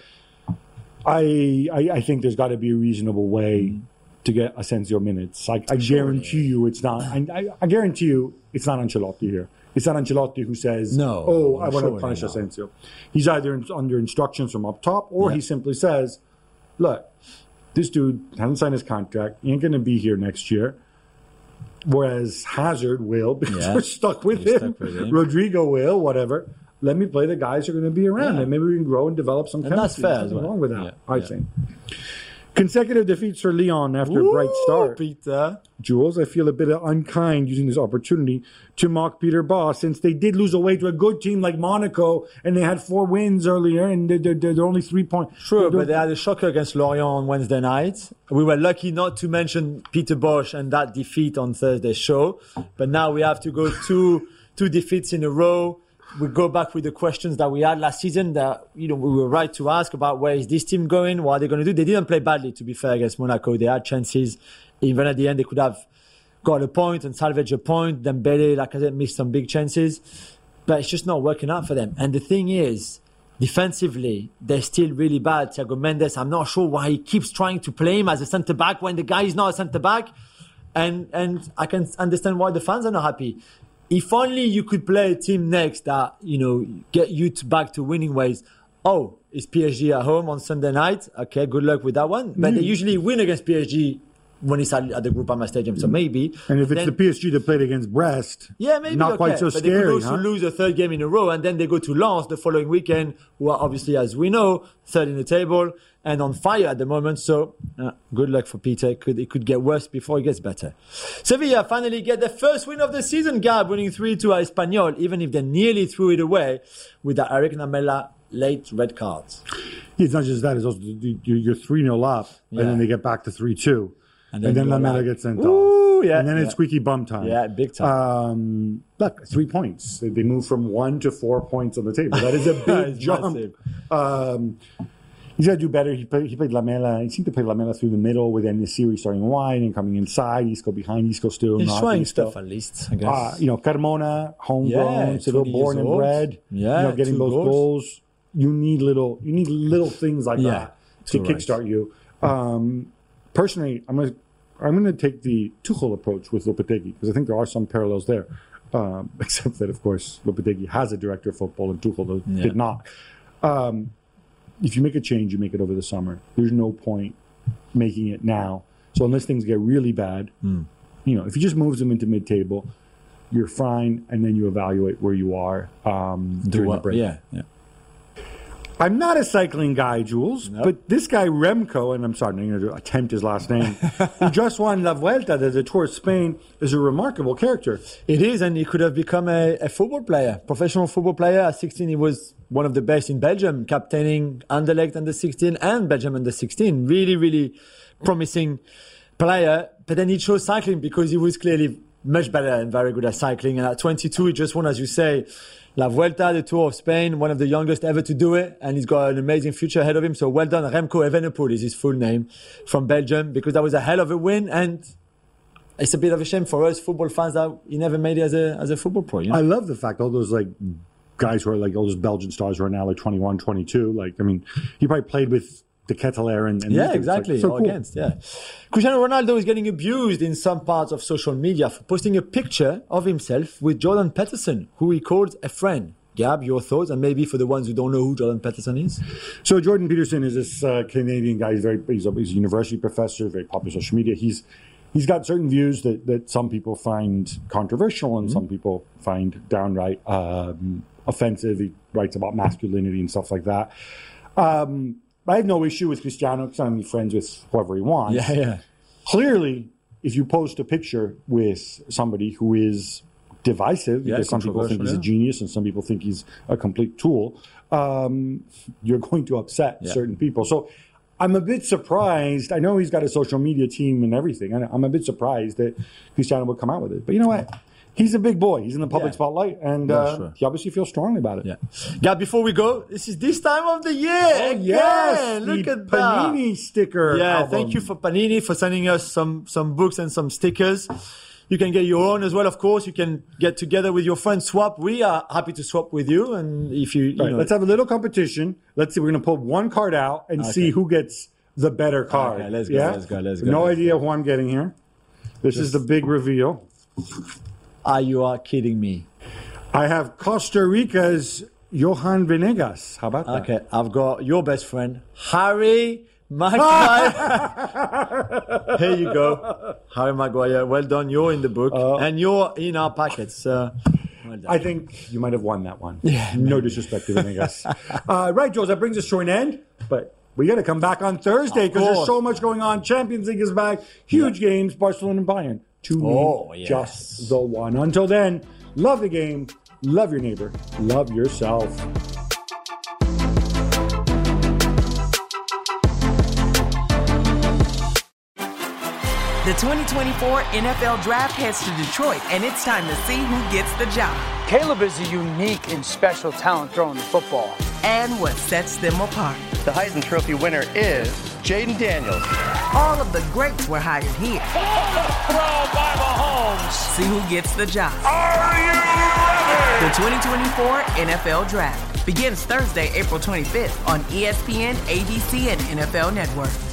I I, I think there's got to be a reasonable way mm. to get Asensio minutes. I, I sure, guarantee yeah. you, it's not. I, I, I guarantee you, it's not Ancelotti here. It's not Ancelotti who says, no, "Oh, I want sure to punish no. Asensio." He's either in, under instructions from up top, or yeah. he simply says, "Look, this dude hasn't signed his contract. He ain't going to be here next year. Whereas Hazard will, because yeah. we're stuck with him. stuck with him. Rodrigo will, whatever. Let me play the guys who are going to be around, yeah. and maybe we can grow and develop some and chemistry. That's fair. There's nothing well. wrong with that, yeah. I yeah. think. Consecutive defeats for Lyon after Ooh, a bright start. Peter. Jules, I feel a bit unkind using this opportunity to mock Peter Bosz, since they did lose away to a good team like Monaco, and they had four wins earlier, and they're, they're, they're only three points. True, but they had a shocker against Lorient on Wednesday night. We were lucky not to mention Peter Bosz and that defeat on Thursday's show, but now we have to go two two defeats in a row. We go back with the questions that we had last season that, you know, we were right to ask about where is this team going, what are they going to do. They didn't play badly, to be fair, against Monaco. They had chances. Even at the end, they could have got a point and salvaged a point. Dembele, like I said, missed some big chances. But it's just not working out for them. And the thing is, defensively, they're still really bad. Thiago Mendes, I'm not sure why he keeps trying to play him as a centre-back when the guy is not a centre-back. And, and I can understand why the fans are not happy. If only you could play a team next that, you know, get you to back to winning ways. Oh, it's P S G at home on Sunday night. Okay, good luck with that one. But mm. they usually win against P S G when it's at, at the Groupama Stadium, so maybe. And if then, it's the P S G that played against Brest, yeah, maybe not okay. quite so but scary. They could also huh? lose a third game in a row, and then they go to Lens the following weekend, who are obviously, as we know, third in the table and on fire at the moment. So uh, good luck for Peter. It could, it could get worse before it gets better. Sevilla finally get the first win of the season, Gab, winning three two at Espanyol, even if they nearly threw it away with the Eric Lamela late red cards. It's not just that. It's also you're three nil up, yeah. and then they get back to three two. And then, and then Lamela like, gets sent ooh, off. Yeah, and then yeah. it's squeaky bum time. Yeah, big time. Um, look, three points. They, they move from one to four points on the table. That is a big jump. Um, he's got to do better. He played, he played Lamela. He seemed to play Lamela through the middle, with then the series starting wide and coming inside. Isco behind. Isco still He's not. trying Isco. stuff at least, I guess. Uh, you know, Carmona, homegrown, yeah, still born and bred. Yeah, you know, getting those goals. goals. You need little. You need little things like yeah, that to kickstart right. you. Um, personally, I'm gonna. I'm going to take the Tuchel approach with Lopetegui, because I think there are some parallels there, um, except that, of course, Lopetegui has a director of football and Tuchel yeah. did not. Um, if you make a change, you make it over the summer. There's no point making it now. So unless things get really bad, mm. you know, if he just moves them into mid-table, you're fine, and then you evaluate where you are um, during what, the break. Yeah, yeah. I'm not a cycling guy, Jules, Nope. but this guy Remco, and I'm sorry, I'm going to attempt his last name, who just won La Vuelta, the, the Tour of Spain, is a remarkable character. It is, and he could have become a, a football player, professional football player. At sixteen, he was one of the best in Belgium, captaining Anderlecht under sixteen and Belgium under sixteen. Really, really promising player. But then he chose cycling because he was clearly much better and very good at cycling. And at twenty-two, he just won, as you say, La Vuelta, the Tour of Spain, one of the youngest ever to do it, and he's got an amazing future ahead of him. So well done, Remco Evenepoel is his full name, from Belgium, because that was a hell of a win, and it's a bit of a shame for us football fans that he never made it as a as a football pro. You know? I love the fact all those like guys who are like all those Belgian stars who are now like twenty-one, twenty-two. Like, I mean, he probably played with the Ketelaere and, and Yeah, it's like exactly. so or cool. against, yeah. Cristiano Ronaldo is getting abused in some parts of social media for posting a picture of himself with Jordan Peterson, who he called a friend. Gab, your thoughts, and maybe for the ones who don't know who Jordan Peterson is? So Jordan Peterson is this uh, Canadian guy. He's very he's a, he's a university professor, very popular on social media. He's he's got certain views that, that some people find controversial and mm-hmm. some people find downright um, offensive. He writes about masculinity and stuff like that. Um, I have no issue with Cristiano because I'm friends with whoever he wants. Yeah, yeah. Clearly, if you post a picture with somebody who is divisive, Yeah, because some people think he's yeah. a genius and some people think he's a complete tool, um, you're going to upset Yeah. certain people. So I'm a bit surprised. I know he's got a social media team and everything. and I'm a bit surprised that Cristiano would come out with it. But you know what? He's a big boy. He's in the public Yeah. spotlight, and Yeah, uh, sure. he obviously feels strongly about it. Yeah. Gab, before we go, this is this time of the year. Oh, again. yes, Look the at that. Panini sticker. Yeah, album. thank you for Panini for sending us some some books and some stickers. You can get your own as well, of course. You can get together with your friends, swap. We are happy to swap with you. And if you, you Right, know, let's have a little competition. Let's see. We're going to pull one card out and Okay. see who gets the better card. Okay, let's go, Yeah? let's go, let's go, No let's idea who I'm getting here. This is the big reveal. ah, you are kidding me. I have Costa Rica's Johan Venegas. How about that? Okay, I've got your best friend, Harry Maguire. Here you go. Harry Maguire. Well done. You're in the book. Uh, and you're in our packets. Uh, well done. I think you might have won that one. Yeah, no disrespect to Venegas. uh, right, Jules, that brings us to an end. But we got to come back on Thursday because there's course. so much going on. Champions League is back. Huge games. Barcelona and Bayern. To me, Oh, yes. just the one. Until then, love the game. Love your neighbor. Love yourself. The twenty twenty-four N F L Draft heads to Detroit, and it's time to see who gets the job Caleb is a unique and special talent throwing the football. and what sets them apart. The Heisman Trophy winner is Jaden Daniels. All of the greats were hired here. Throw by Mahomes. See who gets the job. Are you ready? The twenty twenty-four N F L Draft begins Thursday, April twenty-fifth on E S P N, A B C, and N F L Network.